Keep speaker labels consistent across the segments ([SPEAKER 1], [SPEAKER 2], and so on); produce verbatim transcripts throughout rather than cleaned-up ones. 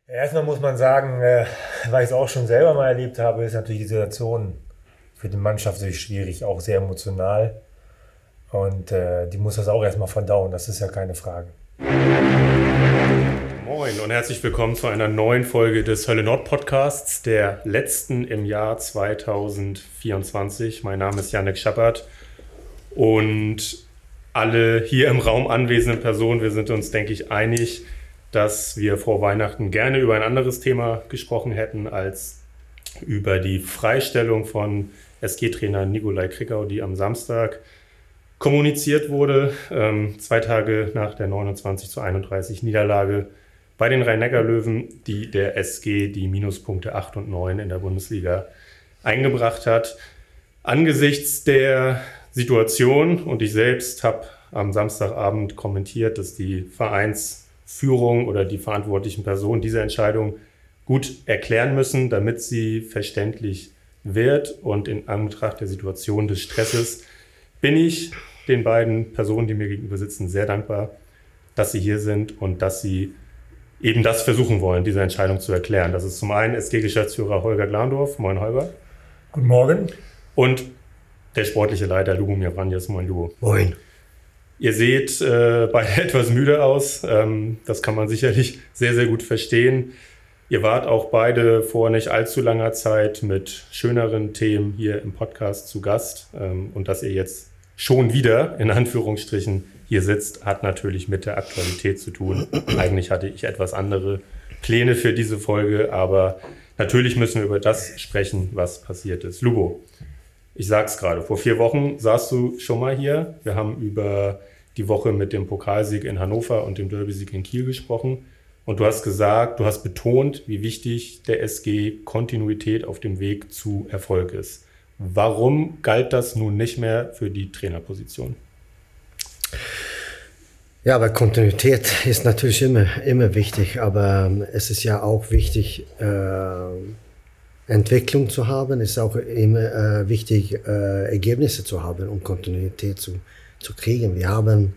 [SPEAKER 1] Erstmal muss man sagen, äh, weil ich es auch schon selber mal erlebt habe, ist natürlich die Situation für die Mannschaft natürlich schwierig, auch sehr emotional. Und äh, die muss das auch erstmal verdauen, das ist ja keine Frage.
[SPEAKER 2] Moin und herzlich willkommen zu einer neuen Folge des Hölle Nord Podcasts, der letzten im Jahr zweitausendvierundzwanzig. Mein Name ist Janek Schappert und alle hier im Raum anwesenden Personen, wir sind uns, denke ich, einig, dass wir vor Weihnachten gerne über ein anderes Thema gesprochen hätten als über die Freistellung von S G-Trainer Nikolai Krickau, die am Samstag kommuniziert wurde, ähm, zwei Tage nach der neunundzwanzig zu einunddreißig Niederlage bei den Rhein-Neckar-Löwen, die der S G die Minuspunkte acht und neun in der Bundesliga eingebracht hat. Angesichts der Situation, und ich selbst habe am Samstagabend kommentiert, dass die Vereinsführung oder die verantwortlichen Personen diese Entscheidung gut erklären müssen, damit sie verständlich wird. Und in Anbetracht der Situation des Stresses bin ich den beiden Personen, die mir gegenüber sitzen, sehr dankbar, dass sie hier sind und dass sie eben das versuchen wollen, diese Entscheidung zu erklären. Das ist zum einen S G-Geschäftsführer Holger Glandorf. Moin, Holger.
[SPEAKER 1] Guten Morgen.
[SPEAKER 2] Und der sportliche Leiter Lubomir Vranjes. Moin, Lubo.
[SPEAKER 1] Moin.
[SPEAKER 2] Ihr seht äh, beide etwas müde aus. Ähm, das kann man sicherlich sehr, sehr gut verstehen. Ihr wart auch beide vor nicht allzu langer Zeit mit schöneren Themen hier im Podcast zu Gast. Ähm, und dass ihr jetzt schon wieder, in Anführungsstrichen, hier sitzt, hat natürlich mit der Aktualität zu tun. Eigentlich hatte ich etwas andere Pläne für diese Folge, aber natürlich müssen wir über das sprechen, was passiert ist. Lubo, ich sag's gerade, vor vier Wochen saßt du schon mal hier. Wir haben über die Woche mit dem Pokalsieg in Hannover und dem Derby-Sieg in Kiel gesprochen. Und du hast gesagt, du hast betont, wie wichtig der S G Kontinuität auf dem Weg zu Erfolg ist. Warum galt das nun nicht mehr für die Trainerposition?
[SPEAKER 3] Ja, aber Kontinuität ist natürlich immer, immer wichtig, aber es ist ja auch wichtig, äh, Entwicklung zu haben. Es ist auch immer äh, wichtig, äh, Ergebnisse zu haben, um Kontinuität zu, zu kriegen. Wir haben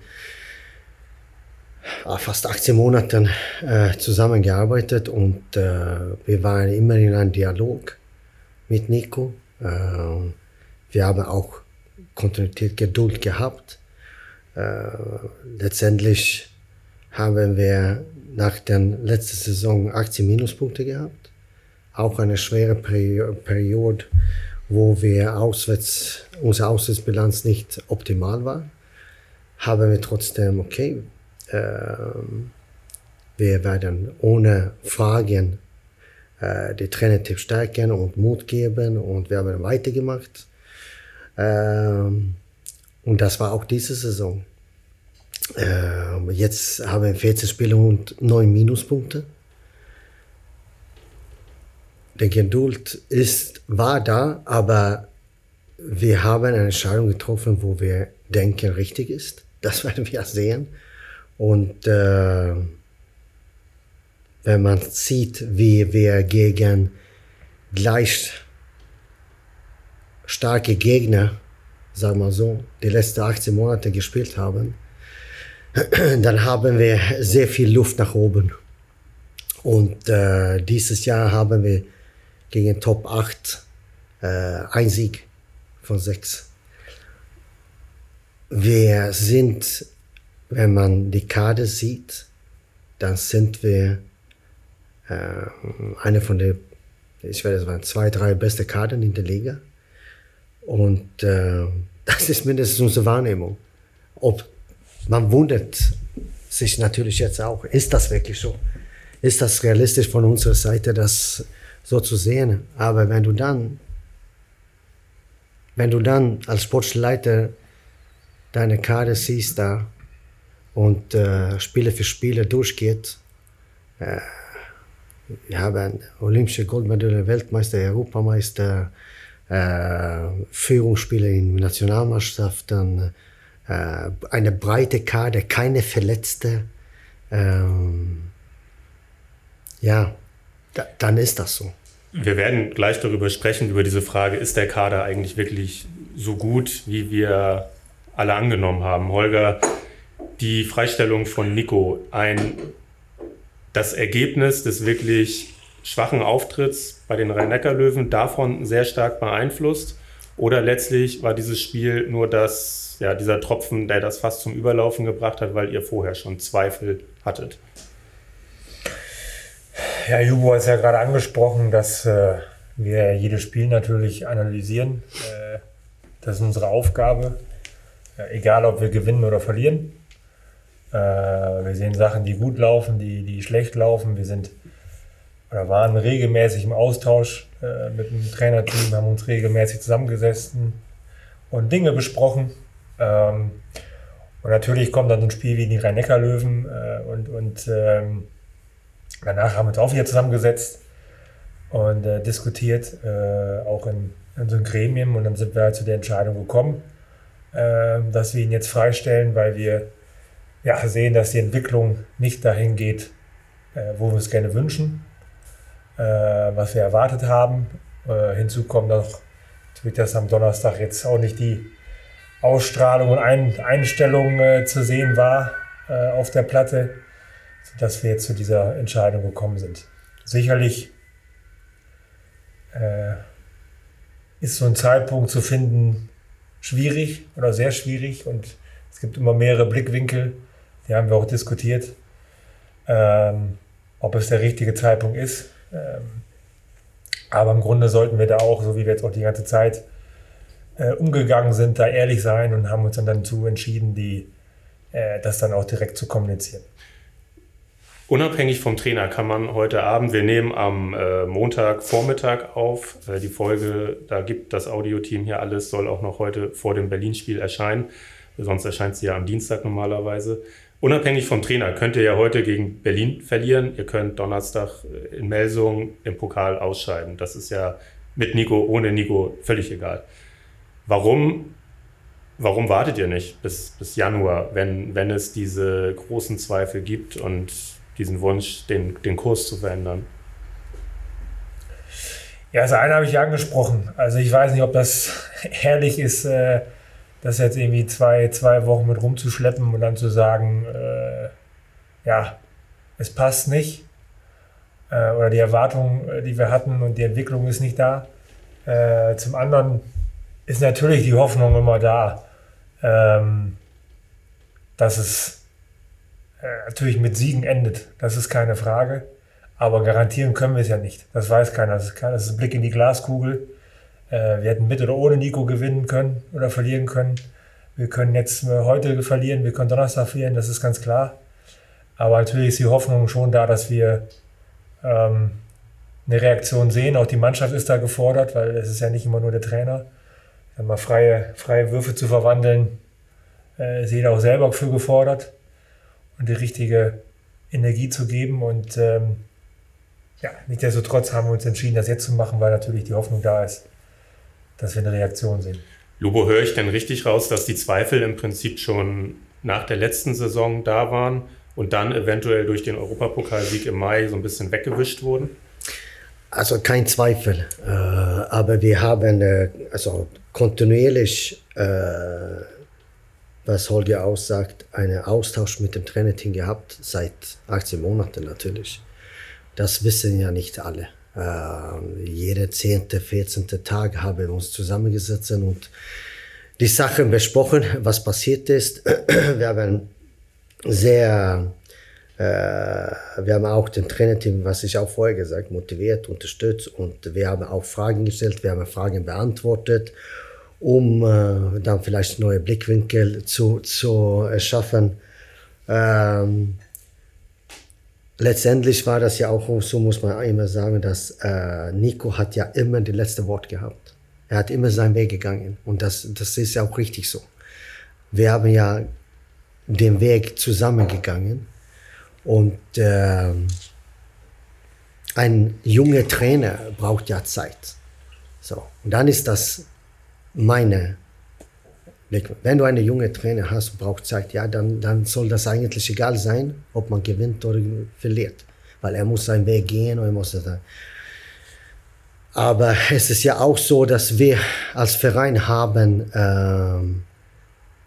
[SPEAKER 3] äh, fast achtzehn Monate äh, zusammengearbeitet und äh, wir waren immer in einem Dialog mit Nico. Äh, wir haben auch Kontinuität, Geduld gehabt. Äh, letztendlich haben wir nach der letzten Saison achtzehn Minuspunkte gehabt. Auch eine schwere Peri- Periode, wo wir auswärts, unsere Auswärtsbilanz nicht optimal war. Haben wir trotzdem, okay, äh, wir werden ohne Fragen äh, die Trainerteam stärken und Mut geben und wir haben weitergemacht. Ähm, Und das war auch diese Saison. Äh, jetzt haben wir vierzehn Spiele und neun Minuspunkte. Die Geduld ist, war da, aber wir haben eine Entscheidung getroffen, wo wir denken, richtig ist. Das werden wir sehen. Und äh, wenn man sieht, wie wir gegen gleich starke Gegner, sagen wir so, die letzten achtzehn Monate gespielt haben, dann haben wir sehr viel Luft nach oben. Und äh, dieses Jahr haben wir gegen Top acht äh, ein Sieg von sechs. Wir sind, wenn man die Kader sieht, dann sind wir äh, eine von den, ich werde sagen, zwei, drei beste Kadern in der Liga. Und äh, das ist mindestens unsere Wahrnehmung. Ob, man wundert sich natürlich jetzt auch, ist das wirklich so? Ist das realistisch von unserer Seite, das so zu sehen? Aber wenn du dann, wenn du dann als Sportleiter deine Karte siehst da und äh, Spiele für Spiele durchgeht, äh, wir haben olympische Goldmedaille, Weltmeister, Europameister, Äh, Führungsspieler in Nationalmannschaften, äh, eine breite Kader, keine Verletzte. Ähm, ja, da, dann ist das so.
[SPEAKER 2] Wir werden gleich darüber sprechen, über diese Frage, ist der Kader eigentlich wirklich so gut, wie wir alle angenommen haben? Holger, die Freistellung von Nico, ein das Ergebnis des wirklich schwachen Auftritts bei den Rhein-Neckar-Löwen davon sehr stark beeinflusst? Oder letztlich war dieses Spiel nur das, ja, dieser Tropfen, der das fast zum Überlaufen gebracht hat, weil ihr vorher schon Zweifel hattet?
[SPEAKER 1] Ja, Jubo hat es ja gerade angesprochen, dass äh, wir jedes Spiel natürlich analysieren. Äh, das ist unsere Aufgabe, äh, egal ob wir gewinnen oder verlieren. Äh, wir sehen Sachen, die gut laufen, die, die schlecht laufen. Wir sind oder waren regelmäßig im Austausch äh, mit dem Trainerteam, haben uns regelmäßig zusammengesessen und Dinge besprochen. Ähm, und natürlich kommt dann so ein Spiel wie die Rhein-Neckar-Löwen äh, und, und ähm, danach haben wir uns auch wieder zusammengesetzt und äh, diskutiert, äh, auch in, in unserem Gremium, und dann sind wir halt zu der Entscheidung gekommen, äh, dass wir ihn jetzt freistellen, weil wir ja, sehen, dass die Entwicklung nicht dahin geht, äh, wo wir es gerne wünschen. Was wir erwartet haben. Äh, hinzu kommt noch, dass am Donnerstag jetzt auch nicht die Ausstrahlung und Ein- Einstellung äh, zu sehen war äh, auf der Platte, sodass wir jetzt zu dieser Entscheidung gekommen sind. Sicherlich äh, ist so ein Zeitpunkt zu finden schwierig oder sehr schwierig, und es gibt immer mehrere Blickwinkel, die haben wir auch diskutiert, ähm, ob es der richtige Zeitpunkt ist. Ähm, aber im Grunde sollten wir da auch, so wie wir jetzt auch die ganze Zeit äh, umgegangen sind, da ehrlich sein, und haben uns dann dazu entschieden, die, äh, das dann auch direkt zu kommunizieren.
[SPEAKER 2] Unabhängig vom Trainer kann man heute Abend, wir nehmen am äh, Montagvormittag auf, äh, die Folge, da gibt das Audioteam hier alles, soll auch noch heute vor dem Berlin-Spiel erscheinen, sonst erscheint sie ja am Dienstag normalerweise. Unabhängig vom Trainer könnt ihr ja heute gegen Berlin verlieren. Ihr könnt Donnerstag in Melsungen im Pokal ausscheiden. Das ist ja mit Nico, ohne Nico völlig egal. Warum, warum wartet ihr nicht bis, bis Januar, wenn, wenn es diese großen Zweifel gibt und diesen Wunsch, den, den Kurs zu verändern?
[SPEAKER 1] Ja, das eine habe ich ja angesprochen. Also ich weiß nicht, ob das ehrlich ist, äh das jetzt irgendwie zwei, zwei Wochen mit rumzuschleppen und dann zu sagen, äh, ja, es passt nicht, äh, oder die Erwartung, die wir hatten, und die Entwicklung ist nicht da. Äh, zum anderen ist natürlich die Hoffnung immer da, ähm, dass es äh, natürlich mit Siegen endet. Das ist keine Frage, aber garantieren können wir es ja nicht. Das weiß keiner. Das ist, kein, das ist ein Blick in die Glaskugel. Wir hätten mit oder ohne Nico gewinnen können oder verlieren können. Wir können jetzt heute verlieren, wir können Donnerstag verlieren, das ist ganz klar. Aber natürlich ist die Hoffnung schon da, dass wir ähm, eine Reaktion sehen. Auch die Mannschaft ist da gefordert, weil es ist ja nicht immer nur der Trainer. Dann mal freie, freie Würfe zu verwandeln, äh, ist jeder auch selber für gefordert, und die richtige Energie zu geben. Und ähm, ja, nichtsdestotrotz haben wir uns entschieden, das jetzt zu machen, weil natürlich die Hoffnung da ist, dass wir eine Reaktion sehen.
[SPEAKER 2] Lubo, höre ich denn richtig raus, dass die Zweifel im Prinzip schon nach der letzten Saison da waren und dann eventuell durch den Europapokalsieg im Mai so ein bisschen weggewischt wurden?
[SPEAKER 3] Also kein Zweifel, äh, aber wir haben äh, also kontinuierlich, äh, was Holger aussagt, einen Austausch mit dem Trainerteam gehabt, seit achtzehn Monaten natürlich. Das wissen ja nicht alle. Uh, jede zehnte, vierzehnte Tag haben wir uns zusammengesetzt und die Sachen besprochen, was passiert ist. Wir haben sehr, äh, wir haben auch den Trainerteam, was ich auch vorher gesagt, motiviert, unterstützt, und wir haben auch Fragen gestellt, wir haben Fragen beantwortet, um äh, dann vielleicht neue Blickwinkel zu, zu erschaffen. Ähm, Letztendlich war das ja auch so, muss man immer sagen, dass äh, Nico hat ja immer das letzte Wort gehabt. Er hat immer seinen Weg gegangen, und das, das ist ja auch richtig so. Wir haben ja den Weg zusammengegangen, und äh, ein junger Trainer braucht ja Zeit. So, und dann ist das meine Wenn du einen jungen Trainer hast, braucht Zeit, ja, dann, dann soll das eigentlich egal sein, ob man gewinnt oder verliert. Weil er muss seinen Weg gehen und er muss das. Aber es ist ja auch so, dass wir als Verein haben ähm,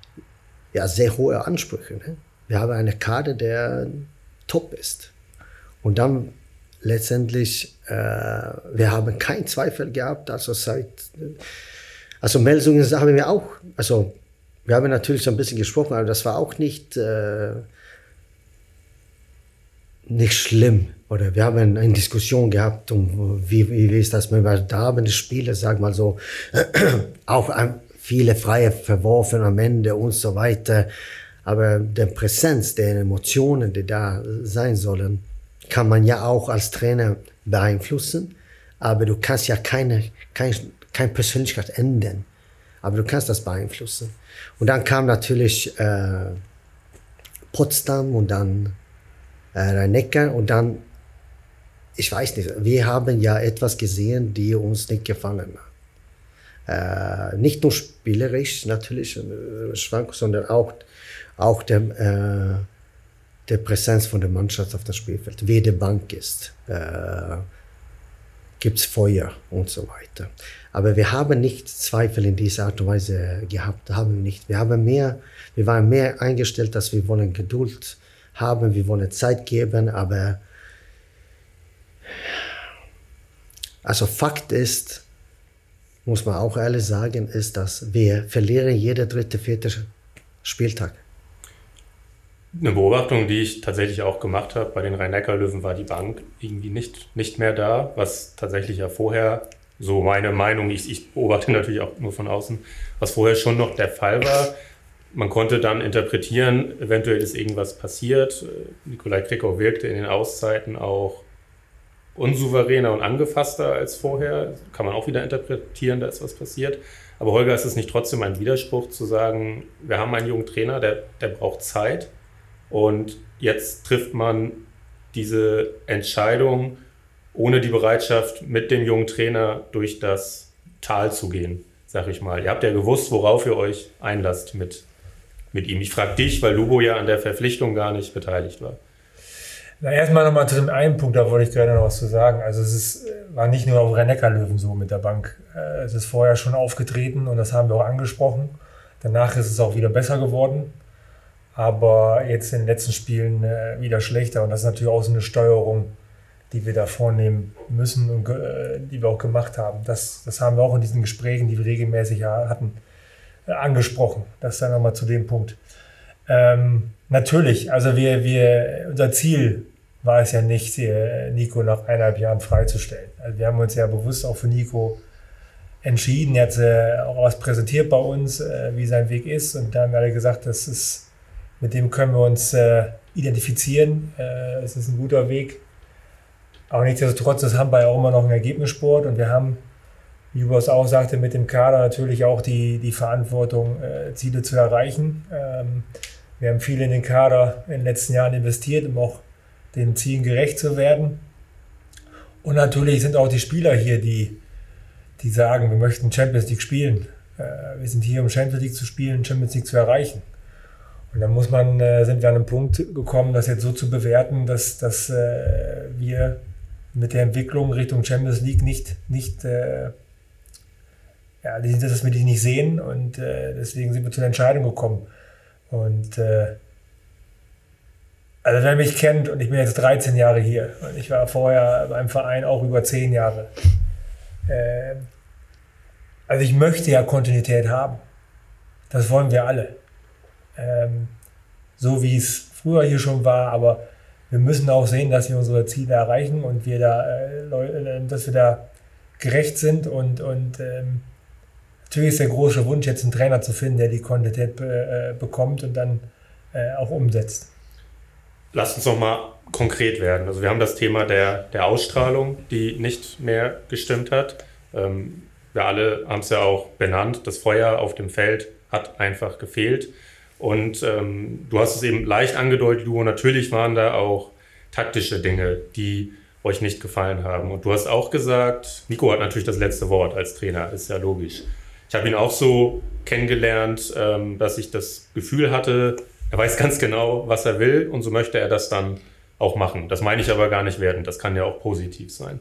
[SPEAKER 3] ja, sehr hohe Ansprüche. Ne? Wir haben eine Kader, der top ist. Und dann letztendlich, äh, wir haben keinen Zweifel gehabt, also seit, also Melsungen haben wir auch, also wir haben natürlich so ein bisschen gesprochen, aber das war auch nicht, äh, nicht schlimm. Oder wir haben eine Diskussion gehabt, um wie, wie ist das, wenn wir da haben die Spiele, sag mal so, auch viele Freie verworfen am Ende und so weiter. Aber der Präsenz der Emotionen, die da sein sollen, kann man ja auch als Trainer beeinflussen. Aber du kannst ja keine, keine, keine Persönlichkeit ändern. Aber du kannst das beeinflussen. Und dann kam natürlich äh, Potsdam und dann äh, Rhein-Neckar und dann, ich weiß nicht, wir haben ja etwas gesehen, die uns nicht gefallen hat. Äh, nicht nur spielerisch natürlich, äh, schwank, sondern auch, auch der, äh, der Präsenz von der Mannschaft auf dem Spielfeld. Wie die Bank ist, äh, gibt es Feuer und so weiter. Aber wir haben nicht Zweifel in dieser Art und Weise gehabt, haben wir nicht. Wir haben mehr, wir waren mehr eingestellt, dass wir wollen Geduld haben, wir wollen Zeit geben, aber also Fakt ist, muss man auch ehrlich sagen, ist, dass wir verlieren jeden dritte, vierte Spieltag.
[SPEAKER 2] Eine Beobachtung, die ich tatsächlich auch gemacht habe bei den Rhein-Neckar-Löwen, war die Bank irgendwie nicht, nicht mehr da, was tatsächlich ja vorher, so meine Meinung, ich, ich beobachte natürlich auch nur von außen, was vorher schon noch der Fall war. Man konnte dann interpretieren, eventuell ist irgendwas passiert. Nikolai Krickau wirkte in den Auszeiten auch unsouveräner und angefasster als vorher. Kann man auch wieder interpretieren, da ist was passiert. Aber Holger, ist es nicht trotzdem ein Widerspruch zu sagen, wir haben einen jungen Trainer, der, der braucht Zeit und jetzt trifft man diese Entscheidung ohne die Bereitschaft, mit dem jungen Trainer durch das Tal zu gehen, sag ich mal. Ihr habt ja gewusst, worauf ihr euch einlasst mit, mit ihm. Ich frage dich, weil Lubo ja an der Verpflichtung gar nicht beteiligt war.
[SPEAKER 1] Na, erstmal nochmal zu dem einen Punkt, da wollte ich gerade noch was zu sagen. Also es ist, war nicht nur auf Rhein-Neckar-Löwen so mit der Bank. Es ist vorher schon aufgetreten und das haben wir auch angesprochen. Danach ist es auch wieder besser geworden. Aber jetzt in den letzten Spielen wieder schlechter. Und das ist natürlich auch so eine Steuerung, die wir da vornehmen müssen und die wir auch gemacht haben. Das, das haben wir auch in diesen Gesprächen, die wir regelmäßig hatten, angesprochen. Das dann nochmal zu dem Punkt. Ähm, natürlich, also wir, wir, unser Ziel war es ja nicht, Nico nach eineinhalb Jahren freizustellen. Also wir haben uns ja bewusst auch für Nico entschieden. Er hat äh, auch was präsentiert bei uns, äh, wie sein Weg ist. Und da haben wir alle gesagt, das ist, mit dem können wir uns äh, identifizieren. Äh, es ist ein guter Weg. Aber nichtsdestotrotz ist Handball auch immer noch ein Ergebnissport. Und wir haben, wie Hugo es auch sagte, mit dem Kader natürlich auch die, die Verantwortung, äh, Ziele zu erreichen. Ähm, wir haben viel in den Kader in den letzten Jahren investiert, um auch den Zielen gerecht zu werden. Und natürlich sind auch die Spieler hier, die, die sagen, wir möchten Champions League spielen. Äh, wir sind hier, um Champions League zu spielen, Champions League zu erreichen. Und dann muss man, äh, sind wir an einen Punkt gekommen, das jetzt so zu bewerten, dass, dass äh, wir mit der Entwicklung Richtung Champions League nicht, nicht äh, ja, dass wir die nicht sehen. Und äh, deswegen sind wir zu der Entscheidung gekommen. Und äh, also wer mich kennt, und ich bin jetzt dreizehn Jahre hier und ich war vorher beim Verein auch über zehn Jahre. Äh, also ich möchte ja Kontinuität haben. Das wollen wir alle. Ähm, so wie es früher hier schon war, aber wir müssen auch sehen, dass wir unsere Ziele erreichen und wir da, äh, dass wir da gerecht sind und, und ähm, natürlich ist der große Wunsch, jetzt einen Trainer zu finden, der die Kontinuität be- äh, bekommt und dann äh, auch umsetzt.
[SPEAKER 2] Lasst uns noch mal konkret werden. Also wir haben das Thema der, der Ausstrahlung, die nicht mehr gestimmt hat. Ähm, wir alle haben es ja auch benannt. Das Feuer auf dem Feld hat einfach gefehlt. Und ähm, du hast es eben leicht angedeutet, Hugo, natürlich waren da auch taktische Dinge, die euch nicht gefallen haben. Und du hast auch gesagt, Nico hat natürlich das letzte Wort als Trainer, ist ja logisch. Ich habe ihn auch so kennengelernt, ähm, dass ich das Gefühl hatte, er weiß ganz genau, was er will und so möchte er das dann auch machen. Das meine ich aber gar nicht wertend, das kann ja auch positiv sein.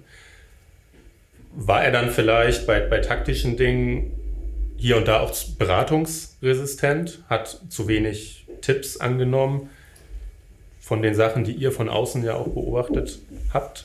[SPEAKER 2] War er dann vielleicht bei, bei taktischen Dingen hier und da auch beratungsresistent, hat zu wenig Tipps angenommen? von den Sachen, die ihr von außen ja auch beobachtet habt?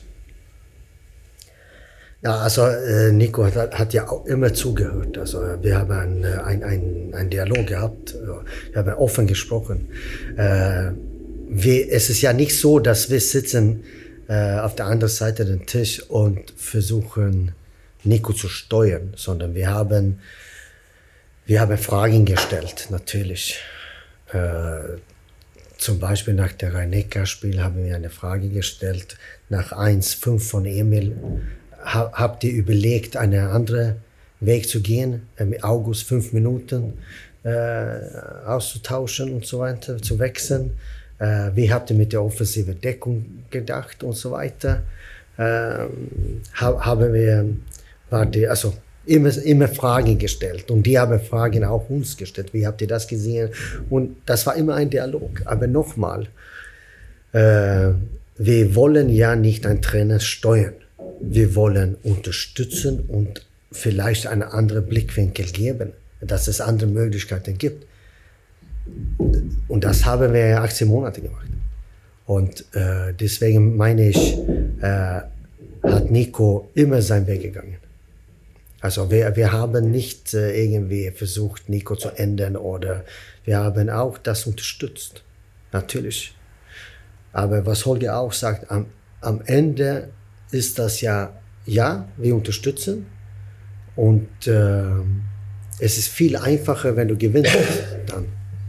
[SPEAKER 3] Ja, also äh, Nico hat, hat ja auch immer zugehört. Also wir haben einen ein, ein, ein Dialog gehabt, wir haben offen gesprochen. Äh, wir, es ist ja nicht so, dass wir sitzen äh, auf der anderen Seite des Tisches und versuchen, Nico zu steuern, sondern wir haben, wir haben Fragen gestellt, natürlich. Äh, zum Beispiel nach der Rhein-Neckar-Spiel haben wir eine Frage gestellt, nach eins fünf von Emil. Habt ihr überlegt, einen anderen Weg zu gehen, im August fünf Minuten äh, auszutauschen und so weiter, zu wechseln? Äh, wie habt ihr mit der offensiven Deckung gedacht und so weiter? Äh, haben wir, war die, also immer, immer Fragen gestellt und die haben Fragen auch uns gestellt. Wie habt ihr das gesehen? Und das war immer ein Dialog. Aber nochmal, äh, wir wollen ja nicht einen Trainer steuern. Wir wollen unterstützen und vielleicht einen anderen Blickwinkel geben, dass es andere Möglichkeiten gibt. Und das haben wir ja achtzehn Monate gemacht. Und äh, deswegen meine ich, äh, hat Nico immer seinen Weg gegangen. Also wir, wir haben nicht äh, irgendwie versucht, Nico zu ändern oder wir haben auch das unterstützt. Natürlich. Aber was Holger auch sagt, am, am Ende ist das ja, ja, wir unterstützen und äh, es ist viel einfacher, wenn du gewinnst dann.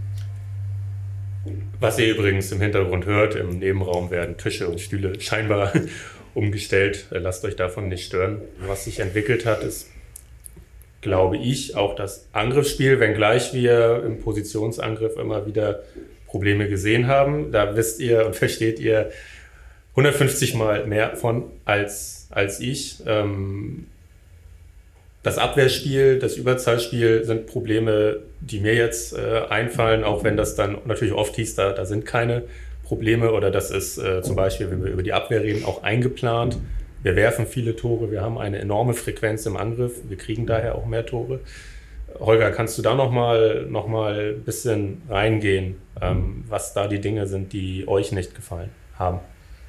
[SPEAKER 2] Was ihr übrigens im Hintergrund hört, im Nebenraum werden Tische und Stühle scheinbar umgestellt. Lasst euch davon nicht stören. Was sich entwickelt hat, ist, glaube ich, auch das Angriffsspiel, wenngleich wir im Positionsangriff immer wieder Probleme gesehen haben. Da wisst ihr und versteht ihr hundertfünfzig Mal mehr von als, als ich. Ähm, das Abwehrspiel, das Überzahlspiel sind Probleme, die mir jetzt äh, einfallen, auch wenn das dann natürlich oft hieß, da, da sind keine Probleme oder das ist äh, zum Beispiel, wenn wir über die Abwehr reden, auch eingeplant. Wir werfen viele Tore, wir haben eine enorme Frequenz im Angriff, wir kriegen daher auch mehr Tore. Holger, kannst du da nochmal noch mal ein bisschen reingehen, ähm, was da die Dinge sind, die euch nicht gefallen haben?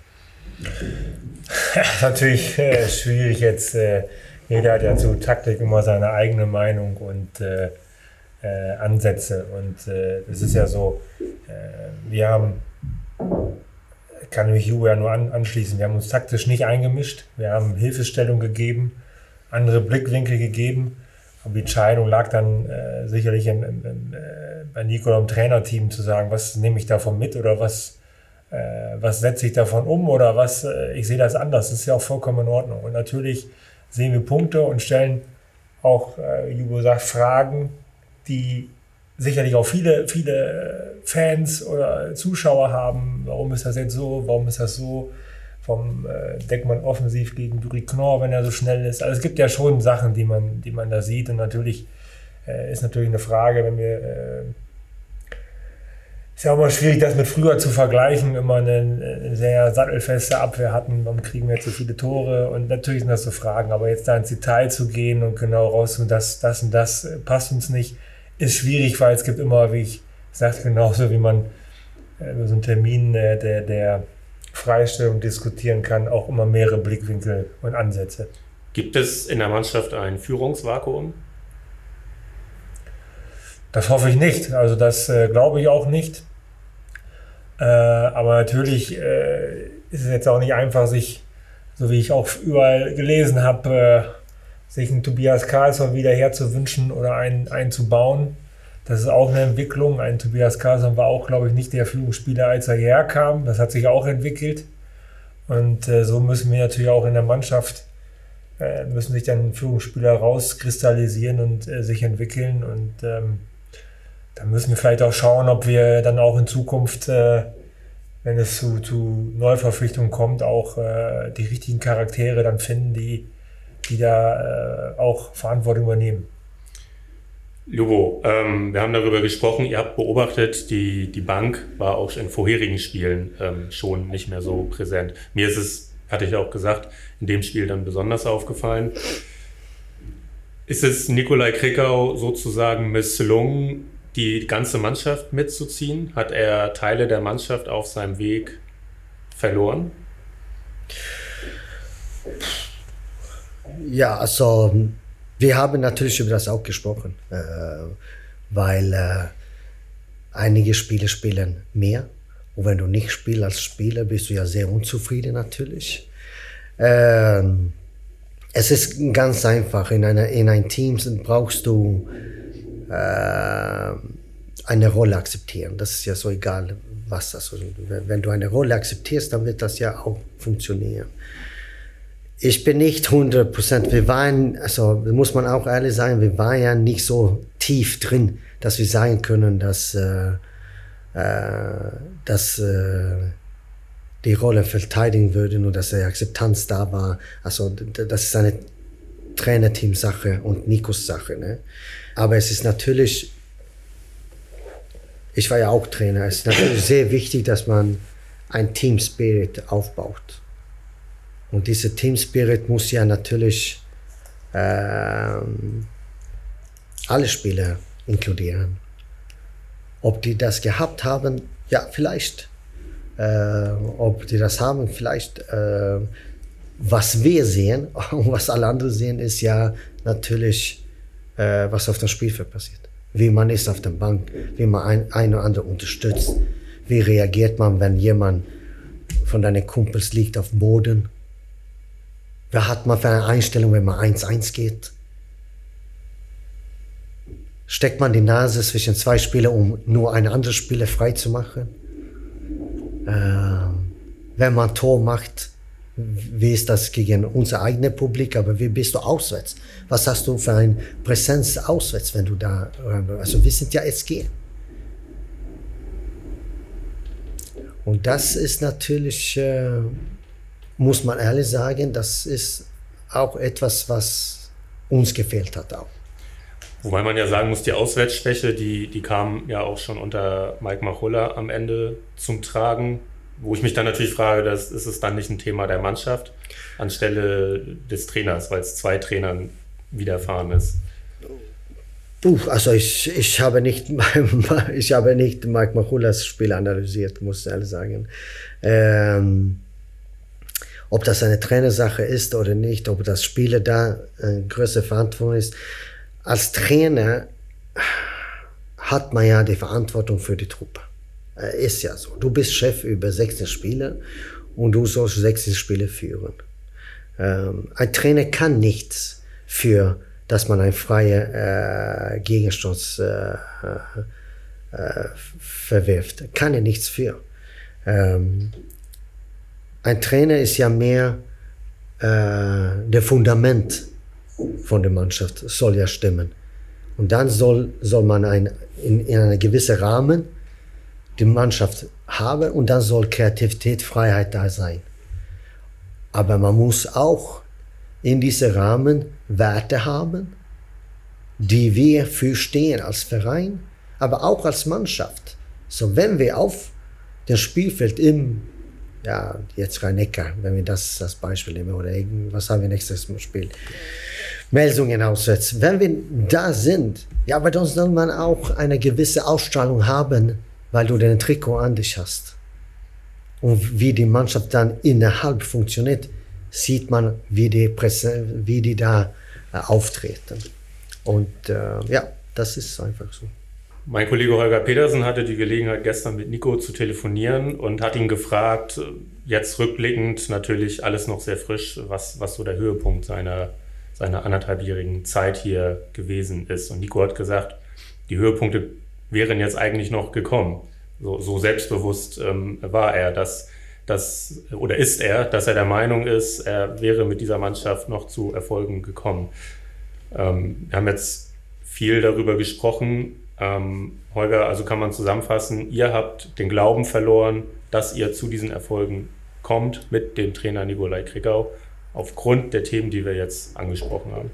[SPEAKER 1] Das ist natürlich äh, schwierig jetzt. Äh, jeder hat ja zu Taktik immer seine eigene Meinung und äh, äh, Ansätze. Und äh, es ist ja so, äh, wir haben, kann mich Juve ja nur an, anschließen, wir haben uns taktisch nicht eingemischt. Wir haben Hilfestellung gegeben, andere Blickwinkel gegeben. Aber die Entscheidung lag dann äh, sicherlich in, in, in, äh, bei Nico im Trainerteam zu sagen, was nehme ich davon mit oder was was setze ich davon um oder was, ich sehe das anders, das ist ja auch vollkommen in Ordnung. Und natürlich sehen wir Punkte und stellen auch, äh, Jubo sagt, Fragen, die sicherlich auch viele, viele Fans oder Zuschauer haben. Warum ist das jetzt so? Warum ist das so? Vom äh, Deckmann offensiv gegen Duri Knorr, wenn er so schnell ist. Also es gibt ja schon Sachen, die man, die man da sieht und natürlich äh, ist natürlich eine Frage, wenn wir äh, ist ja auch mal schwierig, das mit früher zu vergleichen, immer eine, eine sehr sattelfeste Abwehr hatten, warum kriegen wir jetzt so viele Tore und natürlich sind das so Fragen, aber jetzt da ins Detail zu gehen und genau rauszufinden, das, das und das passt uns nicht, ist schwierig, weil es gibt immer, wie ich sagte, genauso wie man äh, über so einen Termin äh, der, der Freistellung diskutieren kann, auch immer mehrere Blickwinkel und Ansätze.
[SPEAKER 2] Gibt es in der Mannschaft ein Führungsvakuum?
[SPEAKER 1] Das hoffe ich nicht, also das äh, glaube ich auch nicht. Äh, aber natürlich äh, ist es jetzt auch nicht einfach, sich, so wie ich auch überall gelesen habe, äh, sich einen Tobias Karlsson wieder herzuwünschen oder einen, einen zu bauen. Das ist auch eine Entwicklung. Ein Tobias Karlsson war auch, glaube ich, nicht der Führungsspieler, als er hierher kam. Das hat sich auch entwickelt. Und äh, so müssen wir natürlich auch in der Mannschaft, äh, müssen sich dann Führungsspieler rauskristallisieren und äh, sich entwickeln. Und ähm, da müssen wir vielleicht auch schauen, ob wir dann auch in Zukunft, äh, wenn es zu, zu Neuverpflichtungen kommt, auch äh, die richtigen Charaktere dann finden, die, die da äh, auch Verantwortung übernehmen.
[SPEAKER 2] Lubo, ähm, wir haben darüber gesprochen, ihr habt beobachtet, die, die Bank war auch in vorherigen Spielen ähm, schon nicht mehr so präsent. Mir ist es, hatte ich auch gesagt, in dem Spiel dann besonders aufgefallen. Ist es Nikolai Krickau sozusagen misslungen, die ganze Mannschaft mitzuziehen? Hat er Teile der Mannschaft auf seinem Weg verloren?
[SPEAKER 3] Ja, also wir haben natürlich über das auch gesprochen, äh, weil äh, einige Spieler spielen mehr. Und wenn du nicht spielst als Spieler, bist du ja sehr unzufrieden natürlich. Ähm, es ist ganz einfach, in, einer, in einem Team brauchst du äh, eine Rolle akzeptieren. Das ist ja so egal, was das ist. Wenn du eine Rolle akzeptierst, dann wird das ja auch funktionieren. Ich bin nicht hundert Prozent, wir waren, also muss man auch ehrlich sein, wir waren ja nicht so tief drin, dass wir sagen können, dass, äh, äh, dass äh, die Rolle verteidigen würden und dass die Akzeptanz da war. Also das ist eine Trainerteam-Sache und Nikos Sache. Ne? Aber es ist natürlich, ich war ja auch Trainer, es ist natürlich sehr wichtig, dass man ein Team-Spirit aufbaut. Und dieser Team Spirit muss ja natürlich ähm, alle Spieler inkludieren. Ob die das gehabt haben, ja, vielleicht. Äh, ob die das haben, vielleicht. Äh, was wir sehen und was alle anderen sehen, ist ja natürlich, äh, was auf dem Spielfeld passiert. Wie man ist auf der Bank, wie man ein, ein oder andere unterstützt. Wie reagiert man, wenn jemand von deinen Kumpels liegt auf dem Boden? Was hat man für eine Einstellung, wenn man eins eins geht? Steckt man die Nase zwischen zwei Spieler, um nur einen anderen Spieler frei zu machen? Ähm, wenn man ein Tor macht, wie ist das gegen unser eigenes Publikum? Aber wie bist du auswärts? Was hast du für eine Präsenz auswärts, wenn du da... Also wir sind ja S G. Und das ist natürlich... Äh, muss man ehrlich sagen, das ist auch etwas, was uns gefehlt hat auch.
[SPEAKER 2] Wobei man ja sagen muss, die Auswärtsschwäche, die, die kam ja auch schon unter Mike Machulla am Ende zum Tragen. Wo ich mich dann natürlich frage, das ist es dann nicht ein Thema der Mannschaft anstelle des Trainers, weil es zwei Trainern widerfahren ist.
[SPEAKER 3] Puh, also ich, ich habe nicht, ich habe nicht Mike Machullas Spiel analysiert, muss ich ehrlich sagen. Ähm, Ob das eine Trainersache ist oder nicht, ob das Spieler da eine größere Verantwortung ist. Als Trainer hat man ja die Verantwortung für die Truppe. Ist ja so. Du bist Chef über sechzehn Spieler und du sollst sechzehn Spieler führen. Ähm, ein Trainer kann nichts für, dass man einen freien äh, Gegenstoß äh, äh, verwirft. Kann er nichts für. Ähm, Ein Trainer ist ja mehr äh, der Fundament von der Mannschaft, soll ja stimmen. Und dann soll, soll man ein, in, in einem gewissen Rahmen die Mannschaft haben und dann soll Kreativität, Freiheit da sein. Aber man muss auch in diesem Rahmen Werte haben, die wir für stehen als Verein, aber auch als Mannschaft. So, wenn wir auf dem Spielfeld im Ja, jetzt Rhein-Neckar, wenn wir das als Beispiel nehmen, oder was haben wir nächstes Spiel? Melsungen auswärts. Wenn wir da sind, ja, aber dann soll man auch eine gewisse Ausstrahlung haben, weil du den Trikot an dich hast. Und wie die Mannschaft dann innerhalb funktioniert, sieht man, wie die, Presse, wie die da äh, auftreten. Und äh, ja, das ist einfach so.
[SPEAKER 2] Mein Kollege Holger Pedersen hatte die Gelegenheit, gestern mit Nico zu telefonieren und hat ihn gefragt, jetzt rückblickend natürlich alles noch sehr frisch, was, was so der Höhepunkt seiner, seiner anderthalbjährigen Zeit hier gewesen ist. Und Nico hat gesagt, die Höhepunkte wären jetzt eigentlich noch gekommen. So, so selbstbewusst ähm, war er, dass, dass, oder ist er, dass er der Meinung ist, er wäre mit dieser Mannschaft noch zu Erfolgen gekommen. Ähm, wir haben jetzt viel darüber gesprochen. Ähm, Holger, also kann man zusammenfassen, ihr habt den Glauben verloren, dass ihr zu diesen Erfolgen kommt mit dem Trainer Nikolai Krikau, aufgrund der Themen, die wir jetzt angesprochen haben.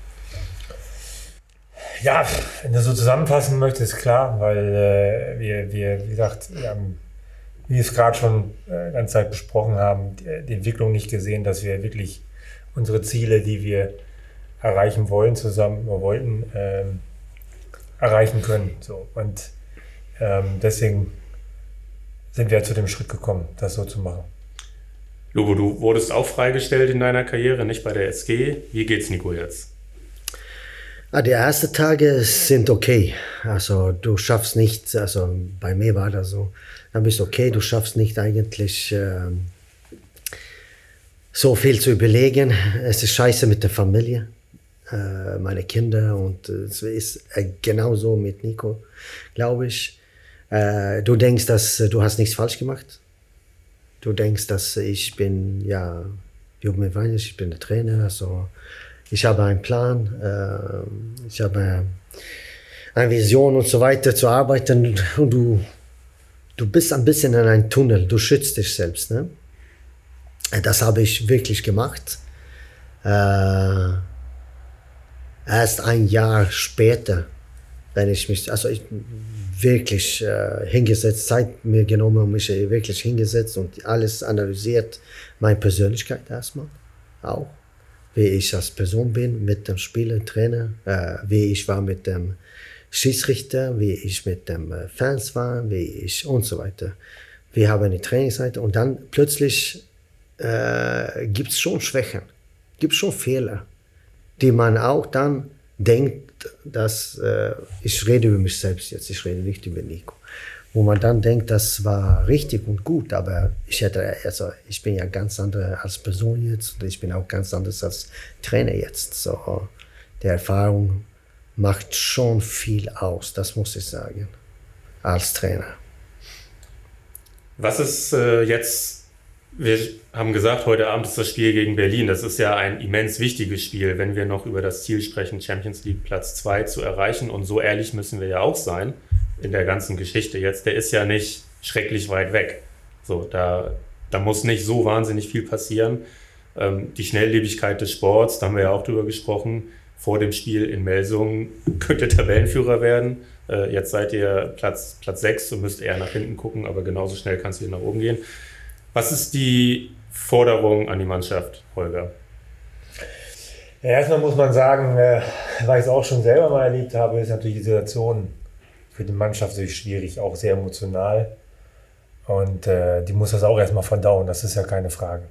[SPEAKER 1] Ja, wenn du so zusammenfassen möchtest, klar, weil äh, wir, wir, wie gesagt, wir haben, wie wir es gerade schon äh, ganze Zeit besprochen haben, die, die Entwicklung nicht gesehen, dass wir wirklich unsere Ziele, die wir erreichen wollen, zusammen wollten, ähm, erreichen können. So. Und ähm, deswegen sind wir zu dem Schritt gekommen, das so zu machen.
[SPEAKER 2] Lobo, du wurdest auch freigestellt in deiner Karriere, nicht bei der S G. Wie geht's Nico jetzt?
[SPEAKER 3] Die ersten Tage sind okay. Also du schaffst nicht, also bei mir war das so, dann bist du okay, du schaffst nicht eigentlich ähm, so viel zu überlegen. Es ist scheiße mit der Familie, äh, meine Kinder, und es ist äh, genauso mit Nico, glaube ich. Äh, du denkst, dass äh, du hast nichts falsch gemacht. Du denkst, dass ich bin, ja, ich bin der Trainer, also ich habe einen Plan, äh, ich habe eine Vision und so weiter zu arbeiten, und du, du bist ein bisschen in einem Tunnel, du schützt dich selbst. Ne? Das habe ich wirklich gemacht. Äh, erst ein Jahr später, wenn ich mich, also ich wirklich äh, hingesetzt, Zeit mir genommen und mich wirklich hingesetzt und alles analysiert, meine Persönlichkeit erstmal auch. Wie ich als Person bin, mit dem Spieler, Trainer, äh, wie ich war mit dem Schiedsrichter, wie ich mit dem äh, Fans war, wie ich und so weiter. Wir haben eine Trainingsseite, und dann plötzlich äh, gibt es schon Schwächen, gibt es schon Fehler, die man auch dann denkt, dass äh, ich rede über mich selbst jetzt, ich rede nicht über Nico. Wo man dann denkt, das war richtig und gut, aber ich hätte, also ich bin ja ganz anders als Person jetzt, und ich bin auch ganz anders als Trainer jetzt. So, die Erfahrung macht schon viel aus, das muss ich sagen, als Trainer.
[SPEAKER 2] Was ist äh, jetzt, wir haben gesagt, heute Abend ist das Spiel gegen Berlin. Das ist ja ein immens wichtiges Spiel, wenn wir noch über das Ziel sprechen, Champions League Platz zwei zu erreichen. Und so ehrlich müssen wir ja auch sein in der ganzen Geschichte jetzt. Der ist ja nicht schrecklich weit weg. So, da, da muss nicht so wahnsinnig viel passieren. Ähm, die Schnelllebigkeit des Sports, da haben wir ja auch drüber gesprochen. Vor dem Spiel in Melsungen könnt ihr Tabellenführer werden. Äh, jetzt seid ihr Platz, Platz sechs und müsst eher nach hinten gucken, aber genauso schnell kann es wieder nach oben gehen. Was ist die Forderung an die Mannschaft, Holger?
[SPEAKER 1] Ja, erstmal muss man sagen, äh, weil ich es auch schon selber mal erlebt habe, ist natürlich die Situation für die Mannschaft natürlich schwierig, auch sehr emotional. Und äh, die muss das auch erstmal verdauen, das ist ja keine Frage.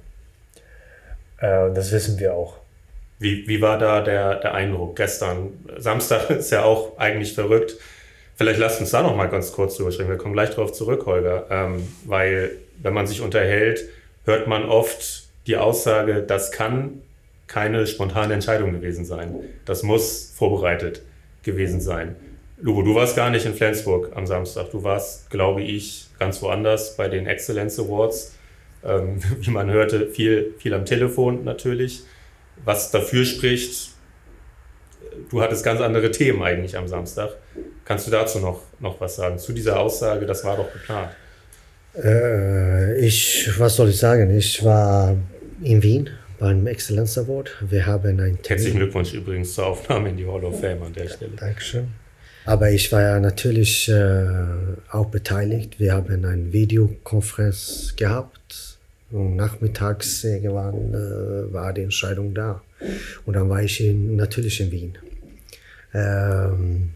[SPEAKER 1] Äh, und das wissen wir auch.
[SPEAKER 2] Wie, wie war da der, der Eindruck gestern? Samstag ist ja auch eigentlich verrückt. Vielleicht lasst uns da noch mal ganz kurz drüber sprechen. Wir kommen gleich darauf zurück, Holger. Ähm, weil, wenn man sich unterhält, hört man oft die Aussage, das kann keine spontane Entscheidung gewesen sein. Das muss vorbereitet gewesen sein. Lubo, du warst gar nicht in Flensburg am Samstag. Du warst, glaube ich, ganz woanders bei den Excellence Awards. Ähm, wie man hörte, viel, viel am Telefon natürlich. Was dafür spricht, du hattest ganz andere Themen eigentlich am Samstag. Kannst du dazu noch, noch was sagen? Zu dieser Aussage, das war doch geplant.
[SPEAKER 3] Äh, ich, was soll ich sagen? Ich war in Wien beim Excellence Award. Wir haben einen Termin.
[SPEAKER 2] Herzlichen Glückwunsch übrigens zur Aufnahme in die Hall of Fame an der Stelle. Dankeschön.
[SPEAKER 3] Aber ich war ja natürlich äh, auch beteiligt. Wir haben eine Videokonferenz gehabt. Und nachmittags irgendwann äh, war die Entscheidung da. Und dann war ich in, natürlich in Wien. Ähm,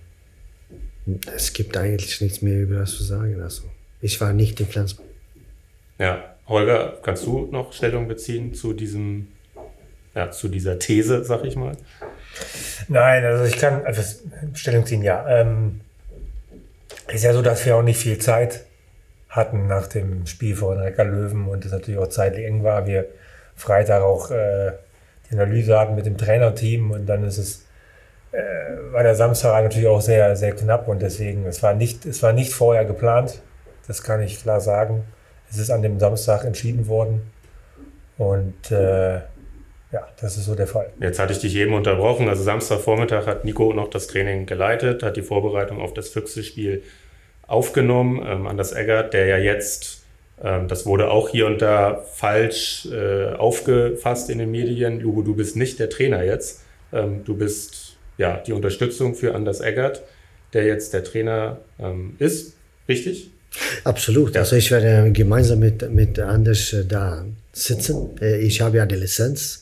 [SPEAKER 3] es gibt eigentlich nichts mehr über das zu sagen. Also, ich war nicht in Flensburg.
[SPEAKER 2] Ja, Holger, kannst du noch Stellung beziehen zu diesem, ja, zu dieser These, sag ich mal?
[SPEAKER 1] Nein, also ich kann also Stellung ziehen, ja. Ähm, ist ja so, dass wir auch nicht viel Zeit hatten nach dem Spiel von Recker Löwen und es natürlich auch zeitlich eng war. Wir Freitag auch äh, die Analyse hatten mit dem Trainerteam und dann ist es, äh, war der Samstag natürlich auch sehr, sehr knapp und deswegen, es war nicht, es war nicht vorher geplant, das kann ich klar sagen. Es ist an dem Samstag entschieden worden und äh, ja, das ist so der Fall.
[SPEAKER 2] Jetzt hatte ich dich eben unterbrochen. Also Samstagvormittag hat Nico noch das Training geleitet, hat die Vorbereitung auf das Füchse-Spiel aufgenommen. Ähm, Anders Eggert, der ja jetzt, ähm, das wurde auch hier und da falsch äh, aufgefasst in den Medien. Lubo, du bist nicht der Trainer jetzt. Ähm, du bist ja die Unterstützung für Anders Eggert, der jetzt der Trainer ähm, ist. Richtig?
[SPEAKER 3] Absolut. Ja. Also ich werde gemeinsam mit, mit Anders äh, da sitzen. Äh, ich habe ja die Lizenz.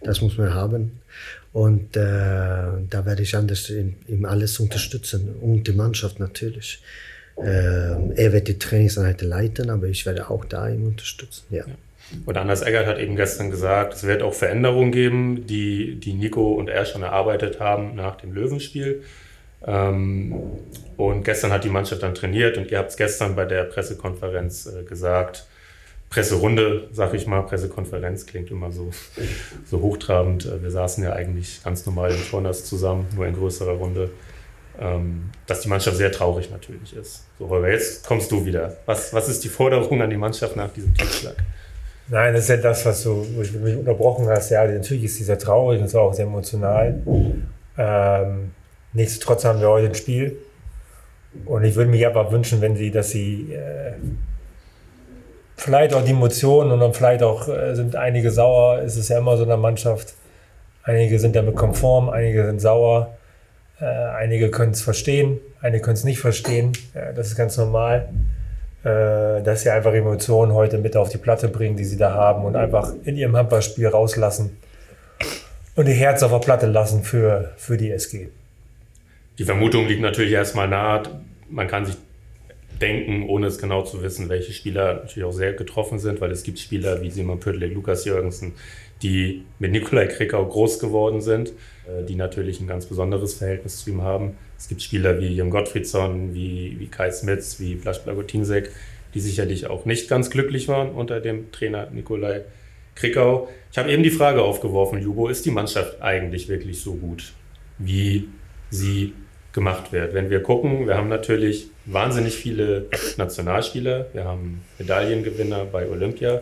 [SPEAKER 3] Das muss man haben. Und äh, da werde ich anders ihm alles unterstützen. Und die Mannschaft natürlich. Äh, er wird die Trainingseinheit leiten, aber ich werde auch da ihm unterstützen. Ja.
[SPEAKER 2] Ja. Und Anders Eggert hat eben gestern gesagt, es wird auch Veränderungen geben, die, die Nico und er schon erarbeitet haben nach dem Löwenspiel. Ähm, und gestern hat die Mannschaft dann trainiert und ihr habt es gestern bei der Pressekonferenz äh, gesagt, Presserunde, sag ich mal, Pressekonferenz klingt immer so, so hochtrabend. Wir saßen ja eigentlich ganz normal im Schorners zusammen, nur in größerer Runde. Ähm, dass die Mannschaft sehr traurig natürlich ist. So, Holger, jetzt kommst du wieder. Was, was ist die Forderung an die Mannschaft nach diesem Tiefschlag?
[SPEAKER 1] Nein, das ist ja das, was du wo ich mich unterbrochen hast. Ja, natürlich ist dieser traurig und ist auch sehr emotional. Ähm, nichtsdestotrotz haben wir heute ein Spiel. Und ich würde mich aber wünschen, wenn sie, dass sie äh, vielleicht auch die Emotionen und dann vielleicht auch äh, sind einige sauer. Es ist ja immer so in der Mannschaft. Einige sind damit konform, einige sind sauer. Äh, einige können es verstehen, einige können es nicht verstehen. Äh, das ist ganz normal. Äh, dass sie einfach Emotionen heute mit auf die Platte bringen, die sie da haben und einfach in ihrem Handballspiel rauslassen und ihr Herz auf der Platte lassen für, für die S G.
[SPEAKER 2] Die Vermutung liegt natürlich erstmal nahe. Man kann sich denken, ohne es genau zu wissen, welche Spieler natürlich auch sehr getroffen sind, weil es gibt Spieler wie Simon Pöttlik, Lukas Jürgensen, die mit Nikolai Krickau groß geworden sind, die natürlich ein ganz besonderes Verhältnis zu ihm haben. Es gibt Spieler wie Jim Gottfriedson, wie, wie Kai Smits, wie Blaž Blagotinšek, die sicherlich auch nicht ganz glücklich waren unter dem Trainer Nikolai Krickau. Ich habe eben die Frage aufgeworfen, Ljubo, ist die Mannschaft eigentlich wirklich so gut, wie sie gemacht wird? Wenn wir gucken, wir haben natürlich wahnsinnig viele Nationalspieler, wir haben Medaillengewinner bei Olympia,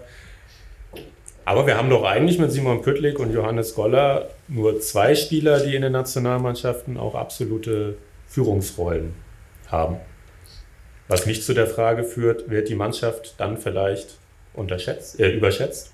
[SPEAKER 2] aber wir haben doch eigentlich mit Simon Pöttlik und Johannes Goller nur zwei Spieler, die in den Nationalmannschaften auch absolute Führungsrollen haben. Was mich zu der Frage führt, wird die Mannschaft dann vielleicht unterschätzt, äh, überschätzt?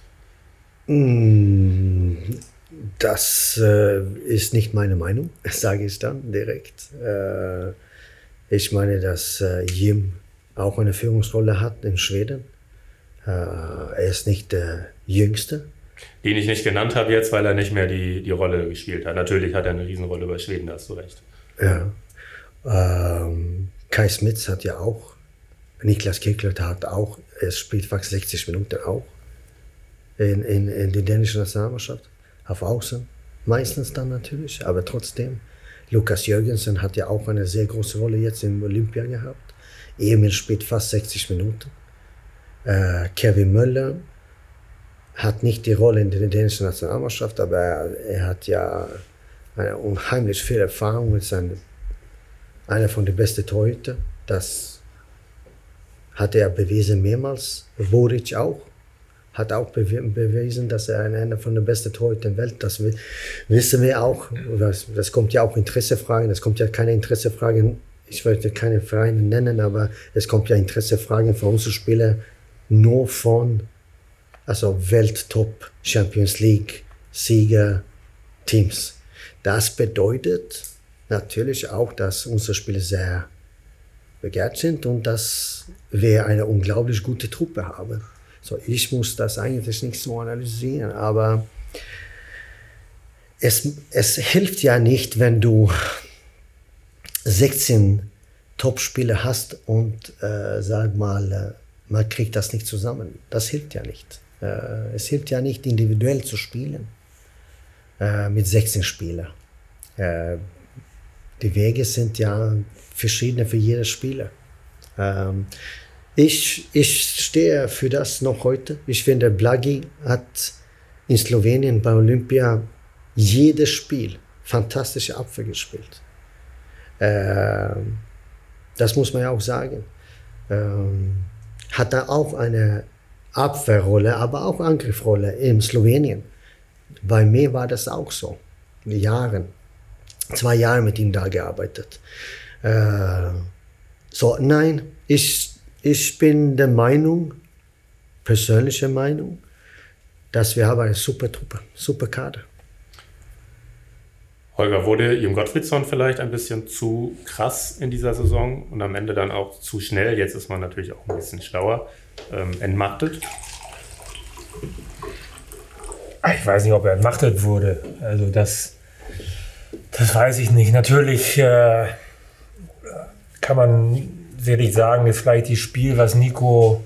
[SPEAKER 3] Das äh, ist nicht meine Meinung, sage ich dann direkt. Äh, ich meine, dass äh, Jim auch eine Führungsrolle hat in Schweden. Äh, er ist nicht der Jüngste.
[SPEAKER 2] Den ich nicht genannt habe jetzt, weil er nicht mehr die, die Rolle gespielt hat. Natürlich hat er eine Riesenrolle bei Schweden, da hast du recht.
[SPEAKER 3] Ja. Ähm, Kai Smits hat ja auch, Niklas Keklert hat auch, er spielt fast sechzig Minuten auch in, in, in der dänischen Nationalmannschaft. Auf Außen, meistens dann natürlich, aber trotzdem. Lukas Jürgensen hat ja auch eine sehr große Rolle jetzt im Olympia gehabt. Emil spielt fast sechzig Minuten. Äh, Kevin Möller hat nicht die Rolle in der dänischen Nationalmannschaft, aber er, er hat ja eine unheimlich viel Erfahrung mit seinem, einer von den besten Torhütern. Das hat er bewiesen mehrmals. Boric auch. Hat auch bewiesen, dass er einer von den besten Torhütern der Welt ist. Das wissen wir auch. Das, das kommt ja auch Interessefragen. Das kommt ja keine Interessefragen. Ich wollte keine Vereine nennen, aber es kommt ja Interessefragen für unsere Spieler nur von also Welttop, Champions League, Sieger, Teams. Das bedeutet natürlich auch, dass unsere Spieler sehr begehrt sind und dass wir eine unglaublich gute Truppe haben. So, ich muss das eigentlich nicht so analysieren, aber es, es hilft ja nicht, wenn du sechzehn Top-Spieler hast und äh, sag mal, äh, man kriegt das nicht zusammen. Das hilft ja nicht. Äh, es hilft ja nicht, individuell zu spielen äh, mit sechzehn Spielern. Äh, die Wege sind ja verschiedene für jeden Spieler. Ähm, Ich, ich stehe für das noch heute. Ich finde, Blagi hat in Slowenien bei Olympia jedes Spiel fantastische Abwehr gespielt. Ähm, das muss man ja auch sagen. Ähm, hat er auch eine Abwehrrolle, aber auch Angriffsrolle in Slowenien. Bei mir war das auch so. Jahren, zwei Jahre mit ihm da gearbeitet. Äh, so, nein, ich Ich bin der Meinung, persönliche Meinung, dass wir haben eine super Truppe, super Kader.
[SPEAKER 2] Holger, wurde Jim Gottfriedson vielleicht ein bisschen zu krass in dieser Saison und am Ende dann auch zu schnell, jetzt ist man natürlich auch ein bisschen schlauer, ähm, entmachtet?
[SPEAKER 1] Ich weiß nicht, ob er entmachtet wurde. Also das, das weiß ich nicht. Natürlich äh, kann man sicherlich sagen, dass vielleicht das Spiel, was Nico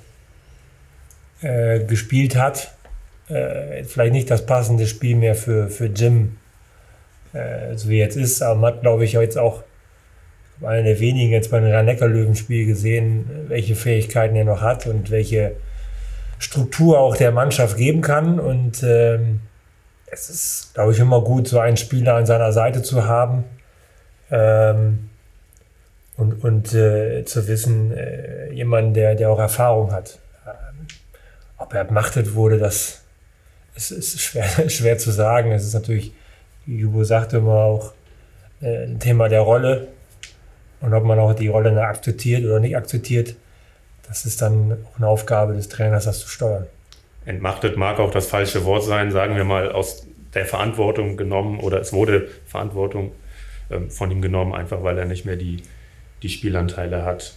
[SPEAKER 1] äh, gespielt hat, äh, vielleicht nicht das passende Spiel mehr für, für Jim, äh, so wie jetzt ist. Aber man hat, glaube ich, jetzt auch einer der wenigen jetzt bei einem Rhein-Neckar-Löwen-Spiel gesehen, welche Fähigkeiten er noch hat und welche Struktur auch der Mannschaft geben kann. Und ähm, es ist, glaube ich, immer gut, so einen Spieler an seiner Seite zu haben ähm, und, und äh, zu wissen, äh, jemanden, der, der auch Erfahrung hat. Ähm, ob er entmachtet wurde, das ist, ist schwer, schwer zu sagen. Es ist natürlich, wie Jubo sagte immer, auch äh, ein Thema der Rolle. Und ob man auch die Rolle akzeptiert oder nicht akzeptiert, das ist dann auch eine Aufgabe des Trainers, das zu steuern.
[SPEAKER 2] Entmachtet mag auch das falsche Wort sein, sagen wir mal, aus der Verantwortung genommen, oder es wurde Verantwortung ähm, von ihm genommen, einfach weil er nicht mehr die, die Spielanteile hat.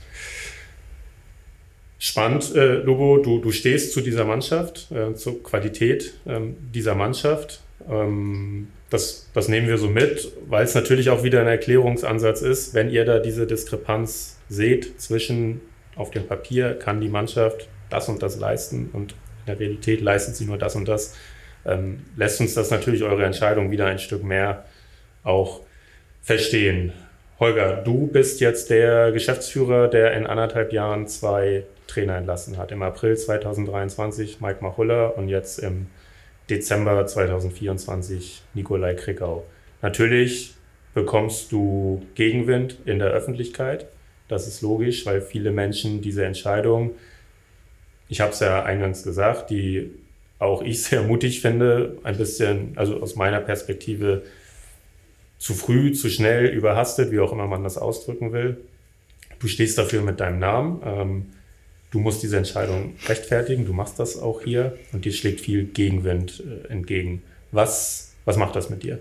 [SPEAKER 2] Spannend, äh, Lobo, du, du stehst zu dieser Mannschaft, äh, zur Qualität ähm, dieser Mannschaft. Ähm, das, das nehmen wir so mit, weil es natürlich auch wieder ein Erklärungsansatz ist, wenn ihr da diese Diskrepanz seht zwischen auf dem Papier kann die Mannschaft das und das leisten und in der Realität leistet sie nur das und das, ähm, lässt uns das natürlich eure Entscheidung wieder ein Stück mehr auch verstehen. Holger, du bist jetzt der Geschäftsführer, der in anderthalb Jahren zwei Trainer entlassen hat. Im April zweitausenddreiundzwanzig Mike Machulla und jetzt im Dezember zweitausendvierundzwanzig Nikolai Krickau. Natürlich bekommst du Gegenwind in der Öffentlichkeit. Das ist logisch, weil viele Menschen diese Entscheidung, ich habe es ja eingangs gesagt, die auch ich sehr mutig finde, ein bisschen, also aus meiner Perspektive, zu früh, zu schnell, überhastet, wie auch immer man das ausdrücken will. Du stehst dafür mit deinem Namen. Ähm, du musst diese Entscheidung rechtfertigen. Du machst das auch hier und dir schlägt viel Gegenwind äh, entgegen. Was, was macht das mit dir?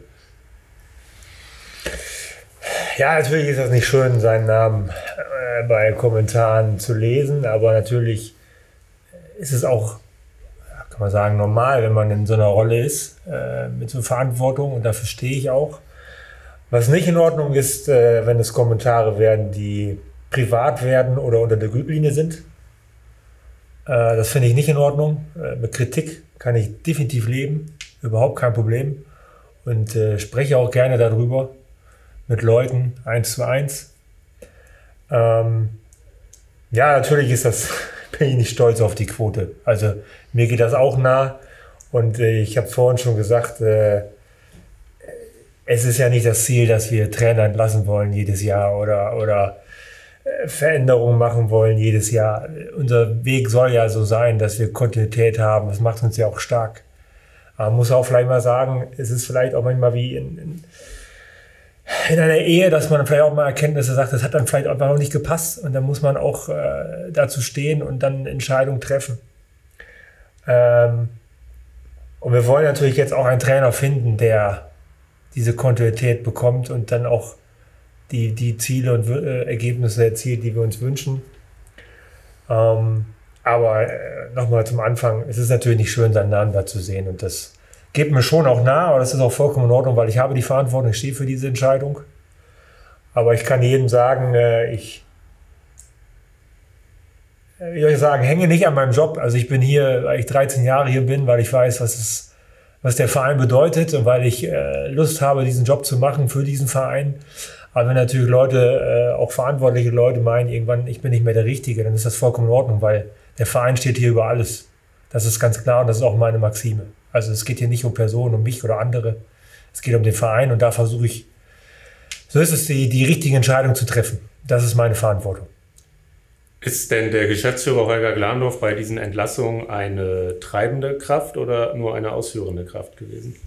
[SPEAKER 1] Ja, natürlich ist das nicht schön, seinen Namen äh, bei Kommentaren zu lesen, aber natürlich ist es auch, kann man sagen, normal, wenn man in so einer Rolle ist, äh, mit so Verantwortung, und dafür stehe ich auch. Was nicht in Ordnung ist, äh, wenn es Kommentare werden, die privat werden oder unter der Gürtellinie sind. Äh, das finde ich nicht in Ordnung. Äh, mit Kritik kann ich definitiv leben, überhaupt kein Problem, und äh, spreche auch gerne darüber mit Leuten eins zu eins. Ähm, ja, natürlich ist das, bin ich nicht stolz auf die Quote. Also mir geht das auch nah, und äh, ich habe vorhin schon gesagt, äh, es ist ja nicht das Ziel, dass wir Trainer entlassen wollen jedes Jahr oder, oder äh, Veränderungen machen wollen jedes Jahr. Unser Weg soll ja so sein, dass wir Kontinuität haben. Das macht uns ja auch stark. Aber man muss auch vielleicht mal sagen, es ist vielleicht auch manchmal wie in, in in einer Ehe, dass man vielleicht auch mal erkennt, dass er sagt, das hat dann vielleicht einfach noch nicht gepasst, und dann muss man auch äh, dazu stehen und dann Entscheidungen treffen. Ähm, und wir wollen natürlich jetzt auch einen Trainer finden, der diese Kontinuität bekommt und dann auch die, die Ziele und äh, Ergebnisse erzielt, die wir uns wünschen. Ähm, aber äh, nochmal zum Anfang, es ist natürlich nicht schön, seinen Namen da zu sehen, und das geht mir schon auch nah, aber das ist auch vollkommen in Ordnung, weil ich habe die Verantwortung, ich stehe für diese Entscheidung. Aber ich kann jedem sagen, ich, wie soll ich sagen, hänge nicht an meinem Job. Also ich bin hier, weil ich dreizehn Jahre hier bin, weil ich weiß, was, es, was der Verein bedeutet und weil ich Lust habe, diesen Job zu machen für diesen Verein. Aber wenn natürlich Leute, auch verantwortliche Leute meinen, irgendwann, ich bin nicht mehr der Richtige, dann ist das vollkommen in Ordnung, weil der Verein steht hier über alles. Das ist ganz klar, und das ist auch meine Maxime. Also es geht hier nicht um Personen, um mich oder andere. Es geht um den Verein, und da versuche ich, so ist es, die, die richtige Entscheidung zu treffen. Das ist meine Verantwortung.
[SPEAKER 2] Ist denn der Geschäftsführer Holger Glandorf bei diesen Entlassungen eine treibende Kraft oder nur eine ausführende Kraft gewesen?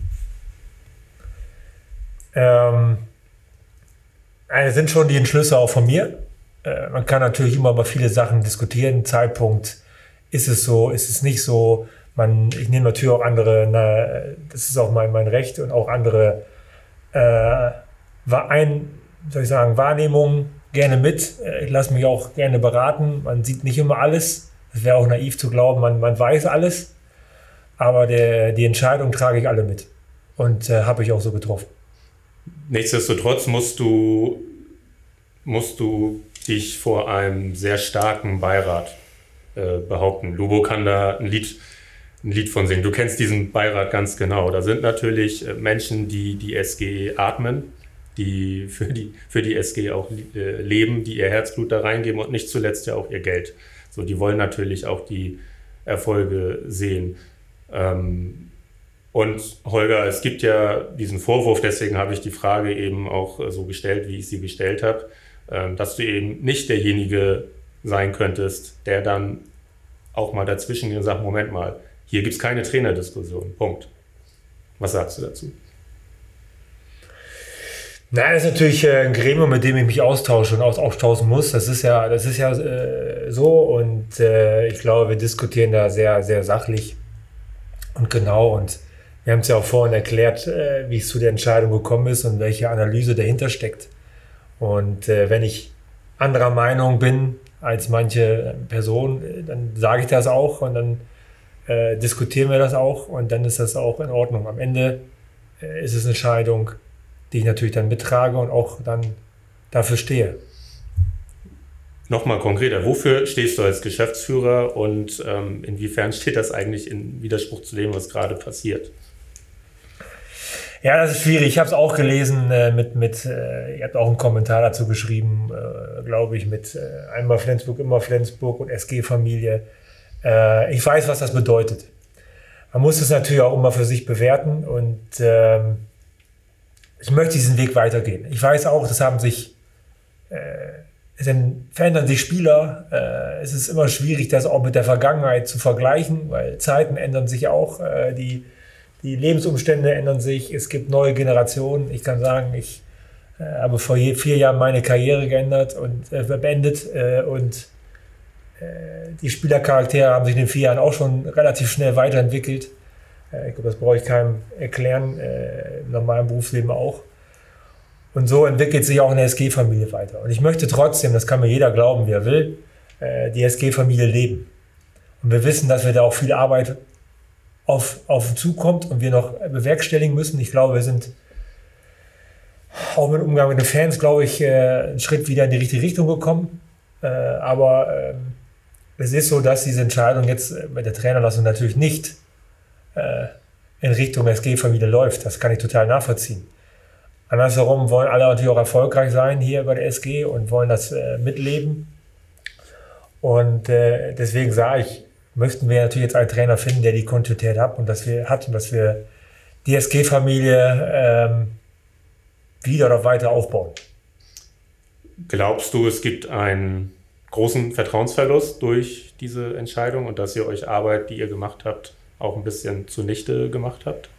[SPEAKER 1] Ähm, also sind schon die Entschlüsse auch von mir. Äh, man kann natürlich immer über viele Sachen diskutieren. Zeitpunkt, ist es so, ist es nicht so. Man, ich nehme natürlich auch andere, na, das ist auch mein, mein Recht, und auch andere äh, ein, soll ich sagen, Wahrnehmungen gerne mit. Ich lasse mich auch gerne beraten. Man sieht nicht immer alles. Es wäre auch naiv zu glauben, man, man weiß alles. aber der, die Entscheidung trage ich alle mit und äh, habe ich auch so getroffen.
[SPEAKER 2] Nichtsdestotrotz musst du, musst du dich vor einem sehr starken Beirat äh, behaupten. Lubo kann da ein Lied, ein Lied von singen. Du kennst diesen Beirat ganz genau. Da sind natürlich Menschen, die die S G atmen, die für die, für die S G auch äh, leben, die ihr Herzblut da reingeben und nicht zuletzt ja auch ihr Geld. So, die wollen natürlich auch die Erfolge sehen. Ähm, und Holger, es gibt ja diesen Vorwurf, deswegen habe ich die Frage eben auch so gestellt, wie ich sie gestellt habe, äh, dass du eben nicht derjenige sein könntest, der dann auch mal dazwischen geht und sagt, Moment mal, hier gibt es keine Trainerdiskussion, Punkt. Was sagst du dazu?
[SPEAKER 1] Nein, das ist natürlich ein Gremium, mit dem ich mich austausche und austauschen muss. Das ist ja, das ist ja äh, so und äh, ich glaube, wir diskutieren da sehr, sehr sachlich und genau und wir haben es ja auch vorhin erklärt, äh, wie es zu der Entscheidung gekommen ist und welche Analyse dahinter steckt. Und äh, wenn ich anderer Meinung bin als manche Personen, dann sage ich das auch und dann äh, diskutieren wir das auch und dann ist das auch in Ordnung. Am Ende äh, ist es eine Entscheidung, die ich natürlich dann mittrage und auch dann dafür stehe.
[SPEAKER 2] Nochmal konkreter, wofür stehst du als Geschäftsführer und ähm, inwiefern steht das eigentlich in Widerspruch zu dem, was gerade passiert?
[SPEAKER 1] Ja, das ist schwierig. Ich habe es auch gelesen, äh, mit, mit äh, ihr habt auch einen Kommentar dazu geschrieben, äh, glaube ich, mit äh, einmal Flensburg, immer Flensburg und S G-Familie. Äh, ich weiß, was das bedeutet. Man muss es natürlich auch immer für sich bewerten und ähm, ich möchte diesen Weg weitergehen. Ich weiß auch, das haben sich, äh, es verändern sich Spieler. Äh, es ist immer schwierig, das auch mit der Vergangenheit zu vergleichen, weil Zeiten ändern sich auch, äh, die, die Lebensumstände ändern sich, es gibt neue Generationen. Ich kann sagen, ich äh, habe vor je, vier Jahren meine Karriere geändert und äh, beendet äh, und äh, die Spielercharaktere haben sich in den vier Jahren auch schon relativ schnell weiterentwickelt. Ich glaube, das brauche ich keinem erklären, äh, im normalen Berufsleben auch. Und so entwickelt sich auch eine S G-Familie weiter. Und ich möchte trotzdem, das kann mir jeder glauben, wie er will, äh, die S G-Familie leben. Und wir wissen, dass wir da auch viel Arbeit auf, auf uns zukommt und wir noch bewerkstelligen müssen. Ich glaube, wir sind auch mit dem Umgang mit den Fans, glaube ich, äh, einen Schritt wieder in die richtige Richtung gekommen. Äh, aber äh, es ist so, dass diese Entscheidung jetzt bei der Trainerlassung natürlich nicht in Richtung S G-Familie läuft. Das kann ich total nachvollziehen. Andersherum wollen alle natürlich auch erfolgreich sein hier bei der S G und wollen das äh, mitleben. Und äh, deswegen sage ich, möchten wir natürlich jetzt einen Trainer finden, der die Kontinuität hat und dass wir hatten, dass wir die S G-Familie ähm, wieder oder weiter aufbauen.
[SPEAKER 2] Glaubst du, es gibt einen großen Vertrauensverlust durch diese Entscheidung und dass ihr euch Arbeit, die ihr gemacht habt, auch ein bisschen zunichte gemacht habt?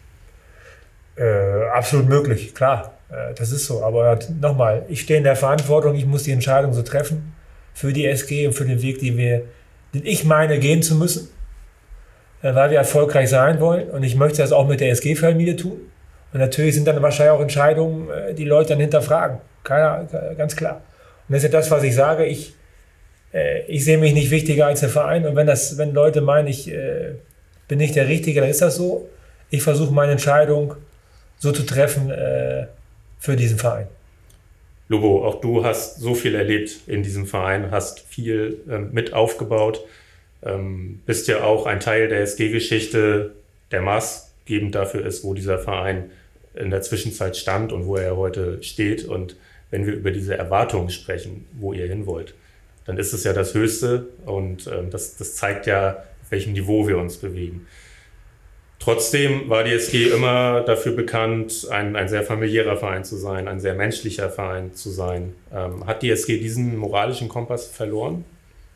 [SPEAKER 1] Äh, absolut möglich, klar. Äh, das ist so. Aber nochmal, ich stehe in der Verantwortung, ich muss die Entscheidung so treffen für die S G und für den Weg, den, wir, den ich meine, gehen zu müssen, äh, weil wir erfolgreich sein wollen. Und ich möchte das auch mit der S G-Familie tun. Und natürlich sind dann wahrscheinlich auch Entscheidungen, äh, die Leute dann hinterfragen. Keiner, ganz klar. Und das ist ja das, was ich sage. Ich, äh, ich sehe mich nicht wichtiger als der Verein. Und wenn, das, wenn Leute meinen, ich äh, bin nicht der Richtige, dann ist das so. Ich versuche meine Entscheidung so zu treffen äh, für diesen Verein.
[SPEAKER 2] Lubo, auch du hast so viel erlebt in diesem Verein, hast viel ähm, mit aufgebaut, ähm, bist ja auch ein Teil der S G-Geschichte, der maßgebend dafür ist, wo dieser Verein in der Zwischenzeit stand und wo er heute steht. Und wenn wir über diese Erwartungen sprechen, wo ihr hin wollt, dann ist es ja das Höchste und ähm, das, das zeigt ja, auf welchem Niveau wir uns bewegen. Trotzdem war die S G immer dafür bekannt, ein, ein sehr familiärer Verein zu sein, ein sehr menschlicher Verein zu sein. Ähm, hat die S G diesen moralischen Kompass verloren?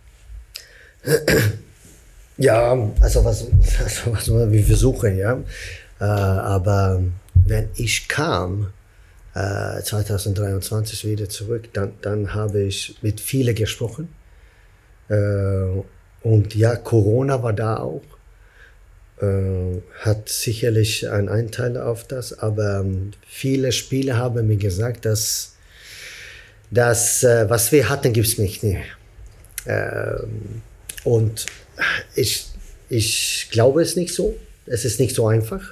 [SPEAKER 3] Ja, also was, also was wir versuchen, ja. Äh, aber wenn ich kam, äh, zwanzig dreiundzwanzig wieder zurück, dann, dann habe ich mit vielen gesprochen. Äh, und ja, Corona war da auch. Äh, hat sicherlich einen Anteil auf das, aber ähm, viele Spieler haben mir gesagt, dass das, äh, was wir hatten, gibt es nicht mehr. Äh, und ich, ich glaube es nicht so. Es ist nicht so einfach.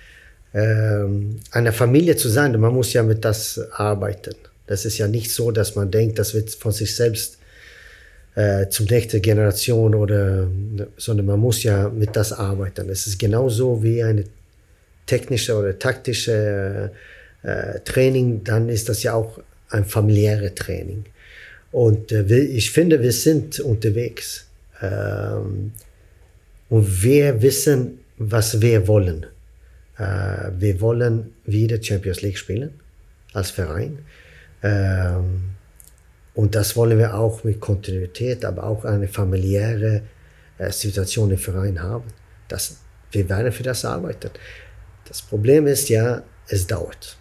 [SPEAKER 3] Ähm, eine Familie zu sein, man muss ja mit das arbeiten. Das ist ja nicht so, dass man denkt, das wird von sich selbst äh, zum nächsten Generation oder, sondern man muss ja mit das arbeiten. Es ist genauso wie eine technische oder taktische äh, Training, dann ist das ja auch ein familiäres Training. Und äh, ich finde, wir sind unterwegs. Ähm, und wir wissen, was wir wollen. Äh, wir wollen wieder Champions League spielen, als Verein. Ähm, und das wollen wir auch mit Kontinuität, aber auch eine familiäre äh, Situation im Verein haben. Das, wir werden für das arbeiten. Das Problem ist ja, es dauert.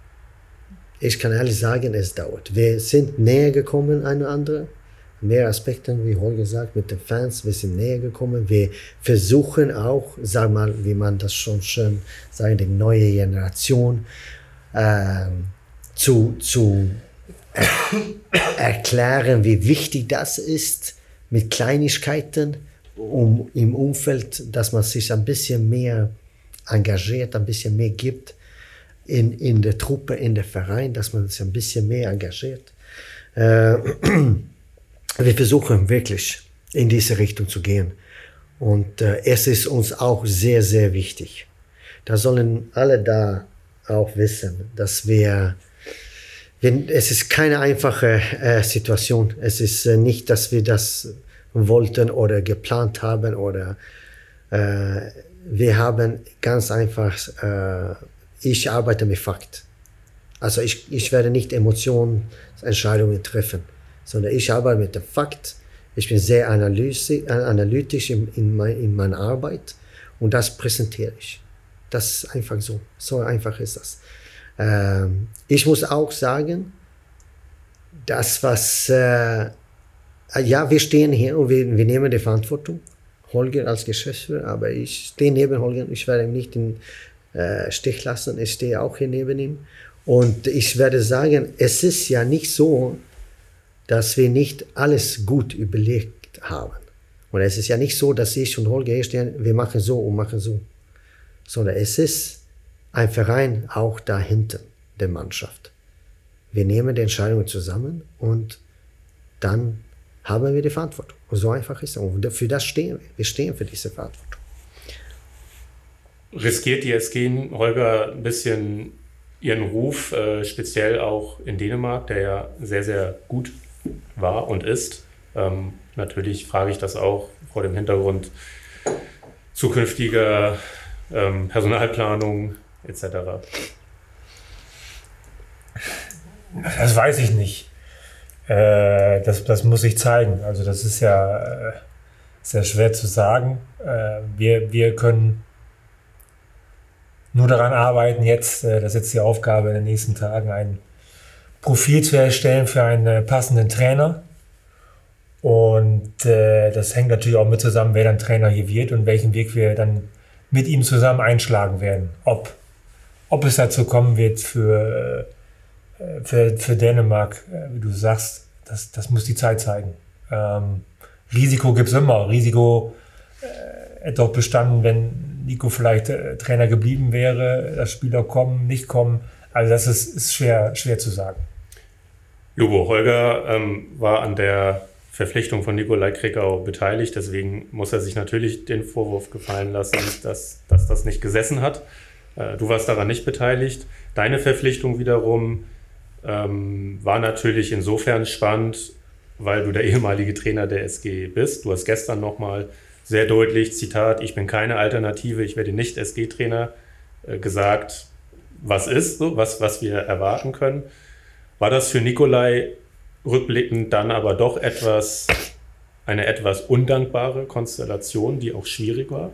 [SPEAKER 3] Ich kann ehrlich sagen, es dauert. Wir sind näher gekommen einander. Mehr Aspekte, wie Holger sagt, mit den Fans. Wir sind näher gekommen. Wir versuchen auch, sag mal, wie man das schon schön sagt, die neue Generation äh, zu, zu er erklären, wie wichtig das ist mit Kleinigkeiten, um im Umfeld, dass man sich ein bisschen mehr engagiert, ein bisschen mehr gibt. In, in der Truppe, in der Verein, dass man sich ein bisschen mehr engagiert. Äh, wir versuchen wirklich in diese Richtung zu gehen. Und äh, es ist uns auch sehr, sehr wichtig. Da sollen alle da auch wissen, dass wir, wir es ist keine einfache äh, Situation. Es ist äh, nicht, dass wir das wollten oder geplant haben oder äh, wir haben ganz einfach äh, ich arbeite mit Fakt. Also ich, ich werde nicht Emotionsentscheidungen treffen, sondern ich arbeite mit dem Fakt. Ich bin sehr analytisch in, in, mein, in meiner Arbeit und das präsentiere ich. Das ist einfach so. So einfach ist das. Ähm, ich muss auch sagen, das was, äh, ja, wir stehen hier und wir, wir nehmen die Verantwortung. Holger als Geschäftsführer, aber ich stehe neben Holger. Ich werde nicht in Äh, Stich lassen. Ich stehe auch hier neben ihm. Und ich werde sagen, es ist ja nicht so, dass wir nicht alles gut überlegt haben. Und es ist ja nicht so, dass ich und Holger hier stehen, wir machen so und machen so. Sondern es ist ein Verein auch dahinter, der Mannschaft. Wir nehmen die Entscheidungen zusammen und dann haben wir die Verantwortung. Und so einfach ist es. Und für das stehen wir. Wir stehen für diese Verantwortung.
[SPEAKER 2] Riskiert die S G, Holger, ein bisschen ihren Ruf, äh, speziell auch in Dänemark, der ja sehr, sehr gut war und ist. Ähm, natürlich frage ich das auch vor dem Hintergrund zukünftiger ähm, Personalplanung et cetera.
[SPEAKER 1] Das weiß ich nicht. Äh, das, das muss sich zeigen. Also das ist ja äh, sehr schwer zu sagen. Äh, wir, wir können nur daran arbeiten, jetzt, das ist jetzt die Aufgabe in den nächsten Tagen, ein Profil zu erstellen für einen passenden Trainer. Und äh, das hängt natürlich auch mit zusammen, wer dann Trainer hier wird und welchen Weg wir dann mit ihm zusammen einschlagen werden. Ob, ob es dazu kommen wird für, äh, für, für Dänemark, äh, wie du sagst, das, das muss die Zeit zeigen. Ähm, Risiko gibt es immer. Risiko äh, hätte auch bestanden, wenn Nico vielleicht äh, Trainer geblieben wäre, dass Spieler kommen, nicht kommen. Also das ist, ist schwer, schwer zu sagen.
[SPEAKER 2] Lubo, Holger ähm, war an der Verpflichtung von Nikolai Krikau beteiligt, deswegen muss er sich natürlich den Vorwurf gefallen lassen, dass, dass das nicht gesessen hat. Äh, du warst daran nicht beteiligt. Deine Verpflichtung wiederum ähm, war natürlich insofern spannend, weil du der ehemalige Trainer der S G bist. Du hast gestern nochmal sehr deutlich, Zitat, ich bin keine Alternative, ich werde nicht S G-Trainer, äh, gesagt, was ist, so, was, was wir erwarten können. War das für Nikolai rückblickend dann aber doch etwas, eine etwas undankbare Konstellation, die auch schwierig war?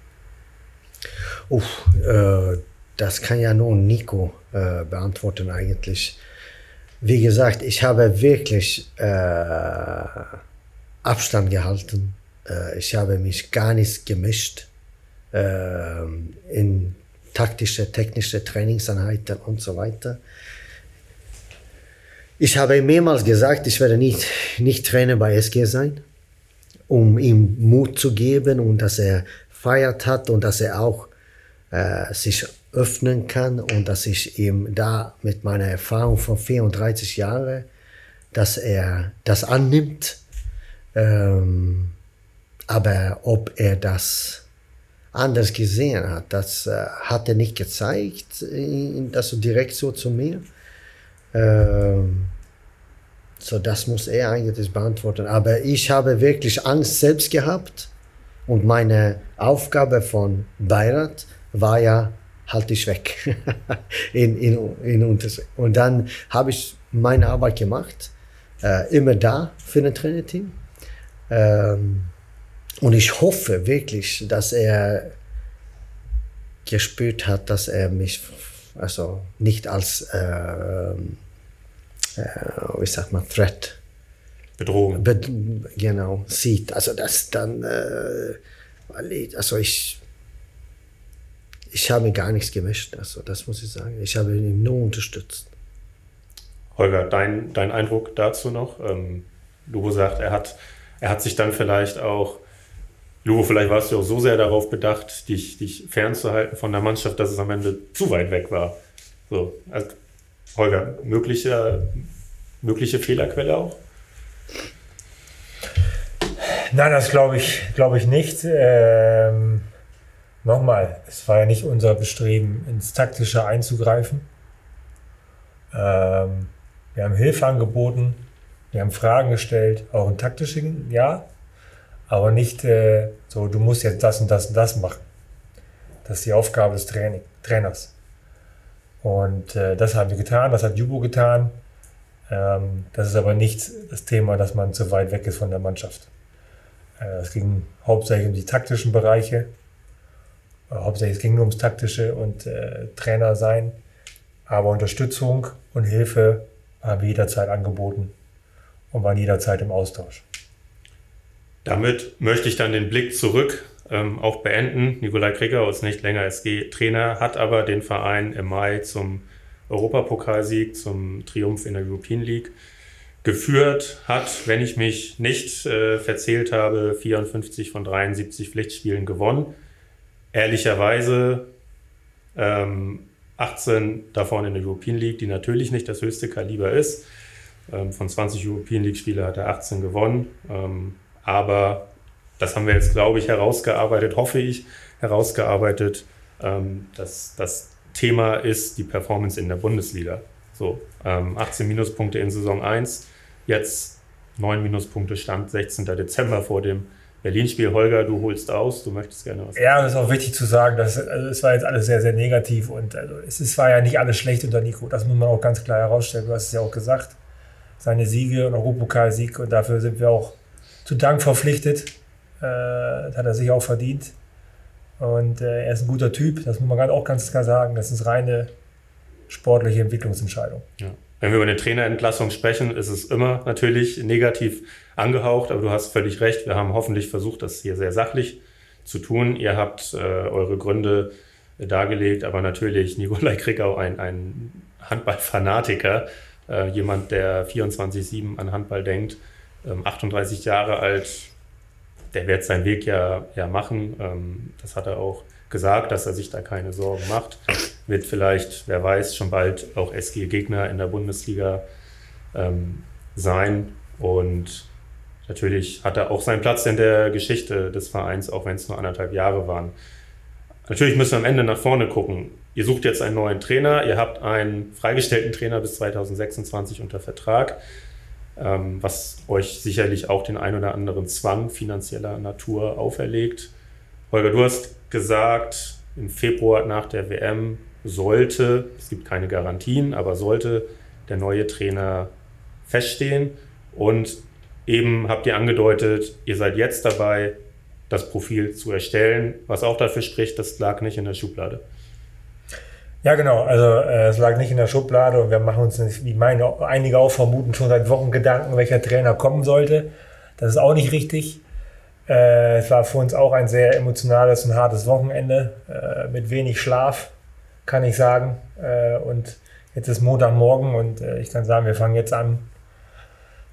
[SPEAKER 3] Uff, äh, das kann ja nur Nico äh, beantworten eigentlich. Wie gesagt, ich habe wirklich äh, Abstand gehalten. Äh, ich habe mich gar nicht gemischt äh, in taktische, technische Trainingseinheiten und so weiter. Ich habe mehrmals gesagt, ich werde nicht, nicht Trainer bei S G sein. um ihm Mut zu geben und dass er feiert hat und dass er auch äh, sich öffnen kann und dass ich ihm da mit meiner Erfahrung von vierunddreißig Jahren, dass er das annimmt. Ähm, aber ob er das anders gesehen hat, das äh, hat er nicht gezeigt, in, das so direkt so zu mir. Ähm, so, das muss er eigentlich beantworten. Aber ich habe wirklich Angst selbst gehabt und meine Aufgabe von Beirat war ja, halt dich weg. in, in, in und dann habe ich meine Arbeit gemacht, äh, immer da für das Trainerteam. Ähm, und ich hoffe wirklich, dass er gespürt hat, dass er mich also nicht als äh, äh, wie sagt man, Threat,
[SPEAKER 2] Bedrohung,
[SPEAKER 3] be genau, sieht. Also das dann, äh, also ich Ich habe gar nichts gemischt, also das muss ich sagen. Ich habe ihn nur unterstützt.
[SPEAKER 2] Holger, dein, dein Eindruck dazu noch? Ähm, Lubo sagt, er hat, er hat sich dann vielleicht auch, Lubo, vielleicht warst du auch so sehr darauf bedacht, dich, dich fernzuhalten von der Mannschaft, dass es am Ende zu weit weg war. So, also, Holger, mögliche, mögliche Fehlerquelle auch?
[SPEAKER 1] Nein, das glaube ich, glaube ich nicht. Ähm Nochmal, es war ja nicht unser Bestreben, ins Taktische einzugreifen. Ähm, wir haben Hilfe angeboten, wir haben Fragen gestellt, auch in taktischen, ja, aber nicht äh, so, du musst jetzt das und das und das machen. Das ist die Aufgabe des Training, Trainers. Und äh, das haben wir getan, das hat Jubo getan. Ähm, das ist aber nicht das Thema, dass man zu weit weg ist von der Mannschaft. Äh, es ging hauptsächlich um die taktischen Bereiche. Hauptsächlich es ging nur ums Taktische und äh, Trainer sein, aber Unterstützung und Hilfe haben wir jederzeit angeboten und waren jederzeit im Austausch.
[SPEAKER 2] Damit möchte ich dann den Blick zurück ähm, auch beenden. Nikolai Krikau ist nicht länger S G-Trainer, hat aber den Verein im Mai zum Europapokalsieg, zum Triumph in der European League geführt, hat, wenn ich mich nicht äh, verzählt habe, vierundfünfzig von dreiundsiebzig Pflichtspielen gewonnen. Ehrlicherweise ähm, achtzehn davon in der European League, die natürlich nicht das höchste Kaliber ist. Ähm, von zwanzig European League-Spiele hat er achtzehn gewonnen. Ähm, aber das haben wir jetzt, glaube ich, herausgearbeitet, hoffe ich, herausgearbeitet. Ähm, dass das Thema ist die Performance in der Bundesliga. So, ähm, achtzehn Minuspunkte in Saison eins, jetzt neun Minuspunkte Stand sechzehnten Dezember vor dem Berlin-Spiel. Holger, du holst aus, du möchtest gerne was sagen.
[SPEAKER 1] Ja, das ist auch wichtig zu sagen, dass, also es war jetzt alles sehr, sehr negativ und also es, es war ja nicht alles schlecht unter Nico, das muss man auch ganz klar herausstellen, du hast es ja auch gesagt, seine Siege und Europapokalsieg und dafür sind wir auch zu Dank verpflichtet, äh, das hat er sich auch verdient und äh, er ist ein guter Typ, das muss man auch ganz klar sagen, das ist reine sportliche Entwicklungsentscheidung.
[SPEAKER 2] Ja. Wenn wir über eine Trainerentlassung sprechen, ist es immer natürlich negativ angehaucht, aber du hast völlig recht. Wir haben hoffentlich versucht, das hier sehr sachlich zu tun. Ihr habt äh, eure Gründe äh, dargelegt, aber natürlich Nikolai Krikau, ein, ein Handballfanatiker, äh, jemand, der vierundzwanzig sieben an Handball denkt, ähm, achtunddreißig Jahre alt, der wird seinen Weg ja, ja machen. Ähm, das hat er auch gesagt, dass er sich da keine Sorgen macht. Wird vielleicht, wer weiß, schon bald auch S G-Gegner in der Bundesliga ähm, sein. Und natürlich hat er auch seinen Platz in der Geschichte des Vereins, auch wenn es nur anderthalb Jahre waren. Natürlich müssen wir am Ende nach vorne gucken. Ihr sucht jetzt einen neuen Trainer. Ihr habt einen freigestellten Trainer bis zweitausendsechsundzwanzig unter Vertrag, ähm, was euch sicherlich auch den ein oder anderen Zwang finanzieller Natur auferlegt. Holger, du hast gesagt, im Februar nach der W M sollte, es gibt keine Garantien, aber sollte der neue Trainer feststehen. Und eben habt ihr angedeutet, ihr seid jetzt dabei, das Profil zu erstellen, was auch dafür spricht, das lag nicht in der Schublade.
[SPEAKER 1] Ja, genau. Also äh, es lag nicht in der Schublade und wir machen uns, nicht, wie meine einige auch vermuten, schon seit Wochen Gedanken, welcher Trainer kommen sollte. Das ist auch nicht richtig. Äh, es war für uns auch ein sehr emotionales und hartes Wochenende äh, mit wenig Schlaf, kann ich sagen. Äh, und jetzt ist Montagmorgen und äh, ich kann sagen, wir fangen jetzt an,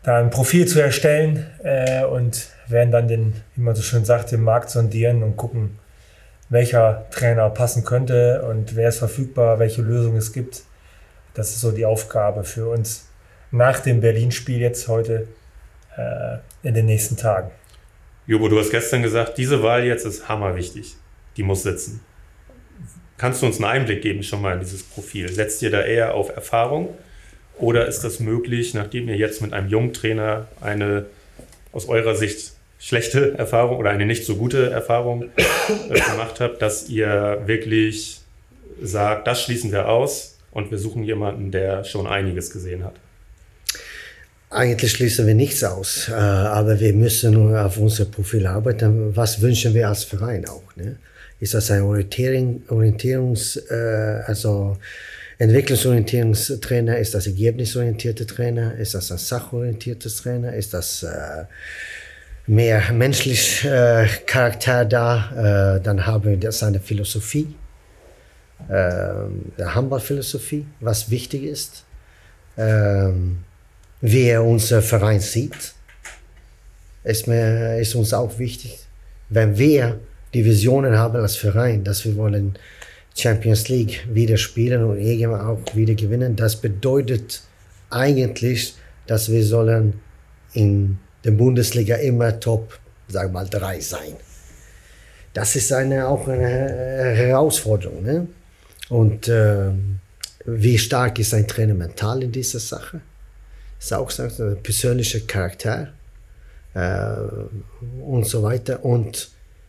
[SPEAKER 1] da ein Profil zu erstellen äh, und werden dann den, wie man so schön sagt, den Markt sondieren und gucken, welcher Trainer passen könnte und wer ist verfügbar, welche Lösung es gibt. Das ist so die Aufgabe für uns nach dem Berlin-Spiel jetzt heute äh, in den nächsten Tagen.
[SPEAKER 2] Jobo, du hast gestern gesagt, diese Wahl jetzt ist hammerwichtig. Die muss sitzen. Kannst du uns einen Einblick geben schon mal in dieses Profil? Setzt ihr da eher auf Erfahrung oder ist das möglich, nachdem ihr jetzt mit einem jungen Trainer eine aus eurer Sicht schlechte Erfahrung oder eine nicht so gute Erfahrung äh, gemacht habt, dass ihr wirklich sagt, das schließen wir aus und wir suchen jemanden, der schon einiges gesehen hat?
[SPEAKER 3] Eigentlich schließen wir nichts aus, äh, aber wir müssen nur auf unser Profil arbeiten. Was wünschen wir als Verein auch? Ne? Ist das ein Orientierung, Orientierungs, äh, also Entwicklungsorientierungstrainer? Ist das ergebnisorientierte Trainer? Ist das ein sachorientiertes Trainer? Ist das äh, mehr menschlich äh, Charakter da? Äh, dann haben wir seine Philosophie, äh, der Handballphilosophie, was wichtig ist. Ähm, wie er unser Verein sieht, ist, mir, ist uns auch wichtig. Wenn wir die Visionen haben als Verein, dass wir wollen Champions League wieder spielen und irgendwann auch wieder gewinnen, das bedeutet eigentlich, dass wir sollen in der Bundesliga immer Top, sagen wir mal, drei sein. Das ist eine, auch eine Herausforderung. Ne? Und äh, wie stark ist ein Trainer mental in dieser Sache? Ist auch so ein persönlicher Charakter äh, und so weiter. Und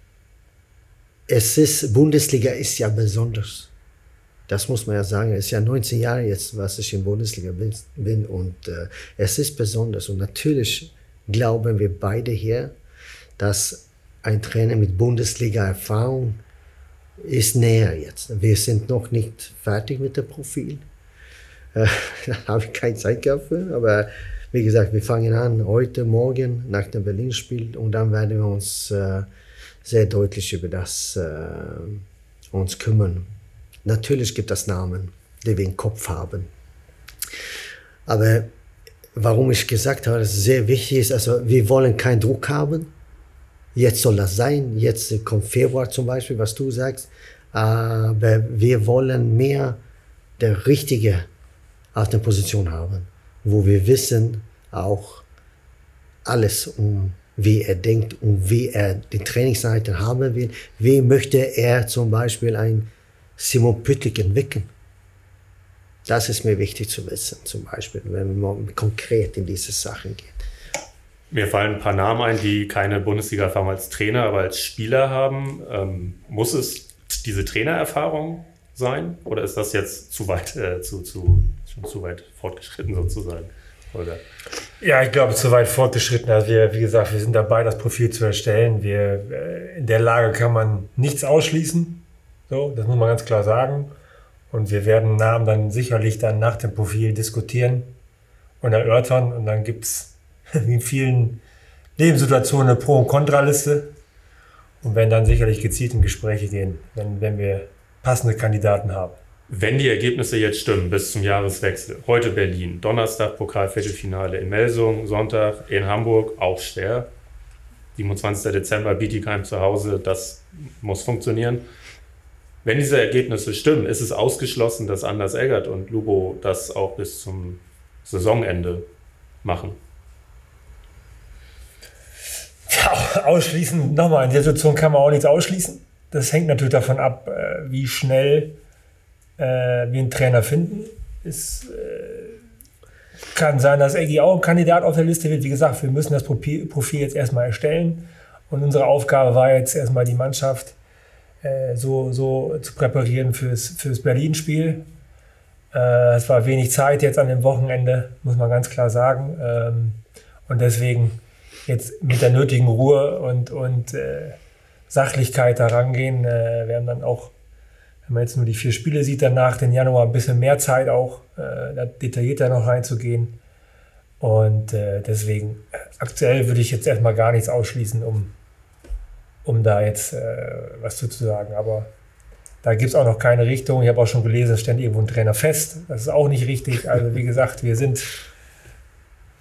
[SPEAKER 3] es ist, Bundesliga ist ja besonders. Das muss man ja sagen. Es ist ja neunzehn Jahre jetzt, was ich in Bundesliga bin. Und äh, es ist besonders. Und natürlich glauben wir beide hier, dass ein Trainer mit Bundesliga-Erfahrung ist näher jetzt. Wir sind noch nicht fertig mit dem Profil. Da habe ich keine Zeit gehabt für, aber wie gesagt, wir fangen an heute Morgen nach dem Berlin-Spiel und dann werden wir uns äh, sehr deutlich über das äh, uns kümmern. Natürlich gibt es Namen, die wir im Kopf haben. Aber warum ich gesagt habe, dass es sehr wichtig ist, also wir wollen keinen Druck haben. Jetzt soll das sein, jetzt kommt Februar zum Beispiel, was du sagst, aber wir wollen mehr der richtige auf der Position haben, wo wir wissen auch alles, um wie er denkt und wie er die Trainingseinheiten haben will. Wie möchte er zum Beispiel ein Simon Püttlik entwickeln? Das ist mir wichtig zu wissen, zum Beispiel, wenn man konkret in diese Sachen geht.
[SPEAKER 2] Mir fallen ein paar Namen ein, die keine Bundesliga-Erfahrung als Trainer, aber als Spieler haben. Ähm, muss es diese Trainererfahrung sein oder ist das jetzt zu weit, äh, zu, zu, schon zu weit fortgeschritten sozusagen? Holger?
[SPEAKER 1] Ja, ich glaube, zu weit fortgeschritten. Also wir, wie gesagt, wir sind dabei, das Profil zu erstellen. Wir, äh, in der Lage kann man nichts ausschließen. So, das muss man ganz klar sagen. Und wir werden Namen dann sicherlich dann nach dem Profil diskutieren und erörtern. Und dann gibt es wie in vielen Lebenssituationen eine Pro- und Kontraliste. Und werden dann sicherlich gezielt in Gespräche gehen, wenn, wenn wir passende Kandidaten haben.
[SPEAKER 2] Wenn die Ergebnisse jetzt stimmen bis zum Jahreswechsel, heute Berlin, Donnerstag Pokalviertelfinale in Melsung, Sonntag in Hamburg, auch schwer. siebenundzwanzigster Dezember, Bietigheim zu Hause, das muss funktionieren. Wenn diese Ergebnisse stimmen, ist es ausgeschlossen, dass Anders Eggert und Lubo das auch bis zum Saisonende machen.
[SPEAKER 1] Ja, ausschließen, nochmal, in der Situation kann man auch nichts ausschließen. Das hängt natürlich davon ab, wie schnell äh, wir einen Trainer finden. Es äh, kann sein, dass Eggy auch ein Kandidat auf der Liste wird. Wie gesagt, wir müssen das Profil, Profil jetzt erstmal erstellen. Und unsere Aufgabe war jetzt erstmal die Mannschaft äh, so, so zu präparieren fürs, fürs Berlin-Spiel. Äh, es war wenig Zeit jetzt an dem Wochenende, muss man ganz klar sagen. Ähm, und deswegen jetzt mit der nötigen Ruhe und, und äh, Sachlichkeit da rangehen. Äh, wir haben dann auch, wenn man jetzt nur die vier Spiele sieht, danach den Januar ein bisschen mehr Zeit auch, äh, da detaillierter noch reinzugehen. Und äh, deswegen, aktuell würde ich jetzt erstmal gar nichts ausschließen, um, um da jetzt äh, was zu sagen. Aber da gibt es auch noch keine Richtung. Ich habe auch schon gelesen, es stand irgendwo ein Trainer fest. Das ist auch nicht richtig. Also wie gesagt, wir sind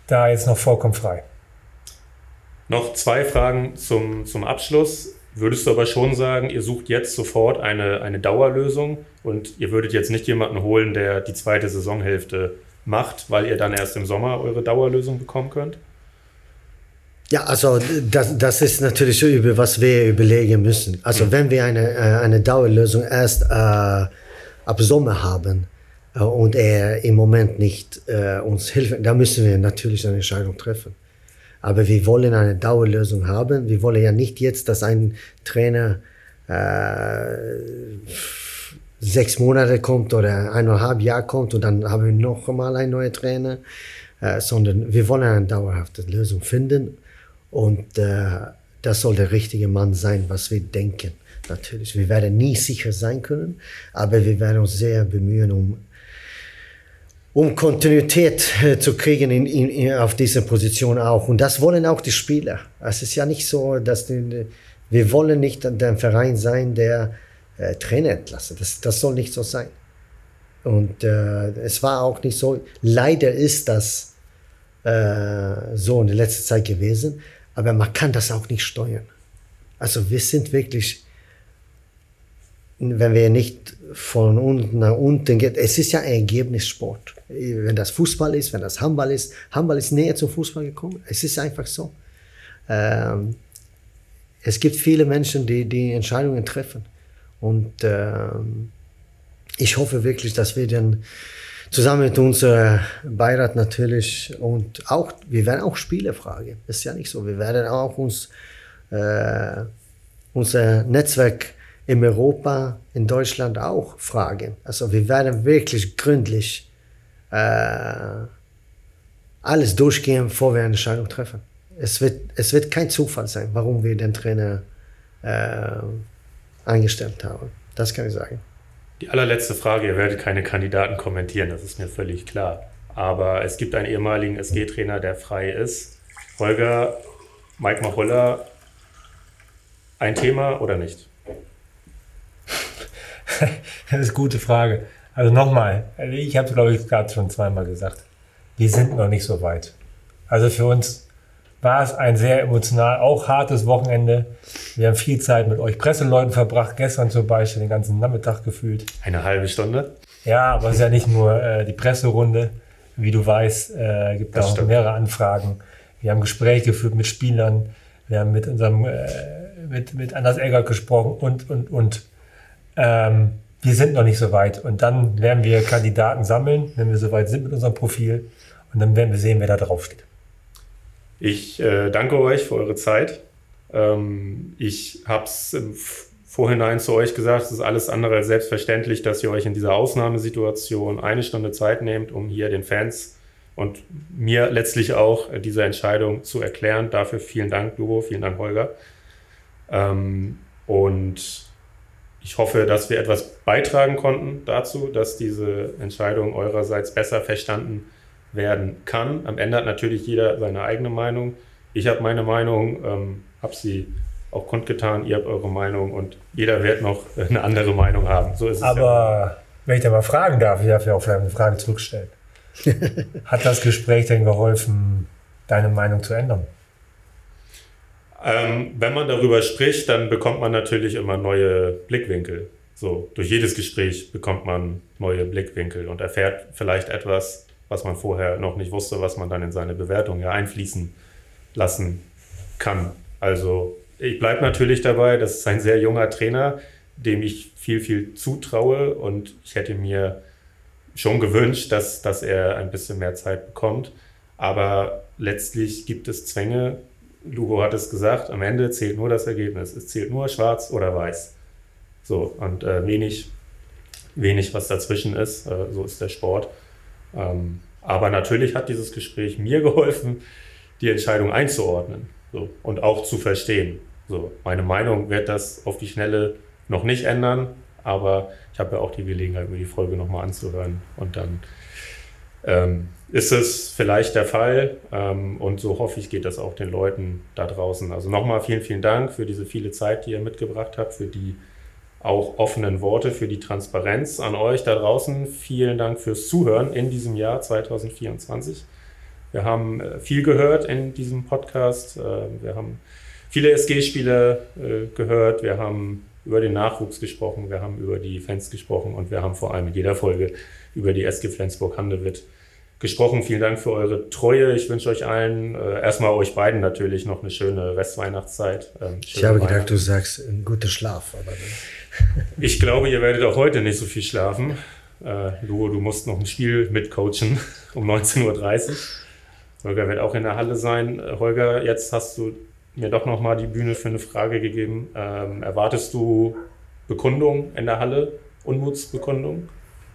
[SPEAKER 1] da jetzt noch vollkommen frei.
[SPEAKER 2] Noch zwei Fragen zum, zum Abschluss. Würdest du aber schon sagen, ihr sucht jetzt sofort eine, eine Dauerlösung und ihr würdet jetzt nicht jemanden holen, der die zweite Saisonhälfte macht, weil ihr dann erst im Sommer eure Dauerlösung bekommen könnt?
[SPEAKER 3] Ja, also das, das ist natürlich so, über was wir überlegen müssen. Also mhm. wenn wir eine, eine Dauerlösung erst äh, ab Sommer haben äh, und er im Moment nicht äh, uns hilft, dann müssen wir natürlich eine Entscheidung treffen. Aber wir wollen eine Dauerlösung haben. Wir wollen ja nicht jetzt, dass ein Trainer äh, sechs Monate kommt oder eineinhalb Jahre kommt und dann haben wir noch einmal einen neuen Trainer, äh, sondern wir wollen eine dauerhafte Lösung finden und äh, das soll der richtige Mann sein, was wir denken. Natürlich, wir werden nie sicher sein können, aber wir werden uns sehr bemühen, um um Kontinuität äh, zu kriegen in, in, in, auf dieser Position auch. Und das wollen auch die Spieler. Es ist ja nicht so, dass die, wir wollen nicht der Verein sein, der äh, Trainer entlassen. Das, das soll nicht so sein. Und äh, es war auch nicht so. Leider ist das äh, so in der letzten Zeit gewesen. Aber man kann das auch nicht steuern. Also wir sind wirklich, wenn wir nicht von unten nach unten gehen, es ist ja ein Ergebnissport. Wenn das Fußball ist, wenn das Handball ist, Handball ist näher zum Fußball gekommen. Es ist einfach so. Ähm, es gibt viele Menschen, die die Entscheidungen treffen. Und ähm, ich hoffe wirklich, dass wir dann zusammen mit unserem Beirat natürlich und auch, wir werden auch Spieler fragen. Das ist ja nicht so. Wir werden auch uns, äh, unser Netzwerk in Europa, in Deutschland auch fragen. Also wir werden wirklich gründlich äh, alles durchgehen, bevor wir eine Entscheidung treffen. Es wird, es wird kein Zufall sein, warum wir den Trainer äh, eingestellt haben. Das kann ich sagen.
[SPEAKER 2] Die allerletzte Frage, ihr werdet keine Kandidaten kommentieren, das ist mir völlig klar. Aber es gibt einen ehemaligen S G-Trainer, der frei ist. Holger, Mike Machulla, ein Thema oder nicht?
[SPEAKER 1] Das ist eine gute Frage. Also nochmal, ich habe es glaube ich gerade schon zweimal gesagt, wir sind noch nicht so weit. Also für uns war es ein sehr emotional, auch hartes Wochenende. Wir haben viel Zeit mit euch Presseleuten verbracht, gestern zum Beispiel den ganzen Nachmittag gefühlt.
[SPEAKER 2] Eine halbe Stunde?
[SPEAKER 1] Ja, aber es ist ja nicht nur äh, die Presserunde, wie du weißt, äh, gibt es auch stimmt. mehrere Anfragen. Wir haben Gespräche geführt mit Spielern, wir haben mit unserem äh, mit, mit Anders Eggert gesprochen und, und, und. Ähm, wir sind noch nicht so weit. Und dann werden wir Kandidaten sammeln, wenn wir so weit sind mit unserem Profil. Und dann werden wir sehen, wer da drauf steht.
[SPEAKER 2] Ich äh, danke euch für eure Zeit. Ähm, ich habe es im Vorhinein zu euch gesagt, es ist alles andere als selbstverständlich, dass ihr euch in dieser Ausnahmesituation eine Stunde Zeit nehmt, um hier den Fans und mir letztlich auch äh, diese Entscheidung zu erklären. Dafür vielen Dank, Lubo, vielen Dank, Holger. Ähm, und ich hoffe, dass wir etwas beitragen konnten dazu, dass diese Entscheidung eurerseits besser verstanden werden kann. Am Ende hat natürlich jeder seine eigene Meinung. Ich habe meine Meinung, ähm, habe sie auch kundgetan, ihr habt eure Meinung und jeder wird noch eine andere Meinung haben. So ist es.
[SPEAKER 1] Aber ja. Wenn ich da mal fragen darf, ich darf ja auch vielleicht eine Frage zurückstellen. Hat das Gespräch denn geholfen, deine Meinung zu ändern?
[SPEAKER 2] Ähm, wenn man darüber spricht, dann bekommt man natürlich immer neue Blickwinkel. So, durch jedes Gespräch bekommt man neue Blickwinkel und erfährt vielleicht etwas, was man vorher noch nicht wusste, was man dann in seine Bewertung ja einfließen lassen kann. Also ich bleibe natürlich dabei, das ist ein sehr junger Trainer, dem ich viel, viel zutraue und ich hätte mir schon gewünscht, dass, dass er ein bisschen mehr Zeit bekommt. Aber letztlich gibt es Zwänge. Lugo hat es gesagt, am Ende zählt nur das Ergebnis. Es zählt nur schwarz oder weiß. So, und äh, wenig, wenig, was dazwischen ist. Äh, so ist der Sport. Ähm, aber natürlich hat dieses Gespräch mir geholfen, die Entscheidung einzuordnen, so, und auch zu verstehen. So, meine Meinung wird das auf die Schnelle noch nicht ändern, aber ich habe ja auch die Gelegenheit, mir die Folge nochmal anzuhören und dann ähm, ist es vielleicht der Fall ähm, und so hoffe ich, geht das auch den Leuten da draußen. Also nochmal vielen, vielen Dank für diese viele Zeit, die ihr mitgebracht habt, für die auch offenen Worte, für die Transparenz an euch da draußen. Vielen Dank fürs Zuhören in diesem Jahr zwanzig vierundzwanzig. Wir haben viel gehört in diesem Podcast. Wir haben viele S G-Spiele gehört. Wir haben über den Nachwuchs gesprochen. Wir haben über die Fans gesprochen. Und wir haben vor allem in jeder Folge über die S G Flensburg-Handewitt gesprochen. Vielen Dank für eure Treue. Ich wünsche euch allen, äh, erstmal euch beiden natürlich, noch eine schöne Restweihnachtszeit. Ähm,
[SPEAKER 3] ich habe gedacht, du sagst einen guten Schlaf. Aber
[SPEAKER 2] ich glaube, ihr werdet auch heute nicht so viel schlafen. Äh, Luo, du musst noch ein Spiel mitcoachen um neunzehn Uhr dreißig. Holger wird auch in der Halle sein. Äh, Holger, jetzt hast du mir doch noch mal die Bühne für eine Frage gegeben. Ähm, erwartest du Bekundung in der Halle? Unmutsbekundung?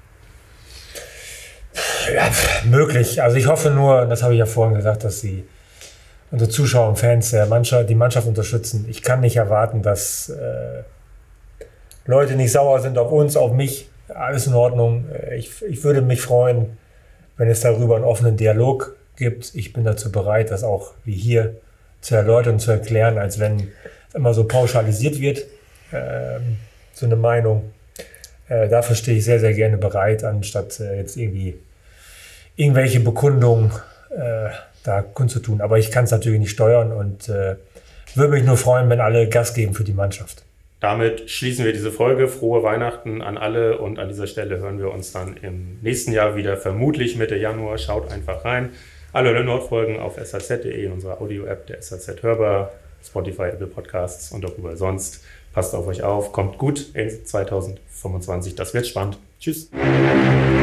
[SPEAKER 1] Ja, möglich. Also ich hoffe nur, das habe ich ja vorhin gesagt, dass sie unsere Zuschauer und Fans der Mannschaft, die Mannschaft unterstützen. Ich kann nicht erwarten, dass äh, Leute nicht sauer sind auf uns, auf mich. Alles in Ordnung. Ich, ich würde mich freuen, wenn es darüber einen offenen Dialog gibt. Ich bin dazu bereit, das auch wie hier zu erläutern und zu erklären, als wenn immer so pauschalisiert wird, ähm, so eine Meinung. Äh, dafür stehe ich sehr, sehr gerne bereit, anstatt äh, jetzt irgendwie irgendwelche Bekundungen äh, da kundzutun. Aber ich kann es natürlich nicht steuern und äh, würde mich nur freuen, wenn alle Gas geben für die Mannschaft.
[SPEAKER 2] Damit schließen wir diese Folge. Frohe Weihnachten an alle und an dieser Stelle hören wir uns dann im nächsten Jahr wieder, vermutlich Mitte Januar. Schaut einfach rein. Alle Nordfolgen auf s a z punkt de, in unserer Audio-App der S A Z hörbar, Spotify, Apple Podcasts und auch überall sonst. Passt auf euch auf, kommt gut in zwanzig fünfundzwanzig. Das wird spannend. Tschüss.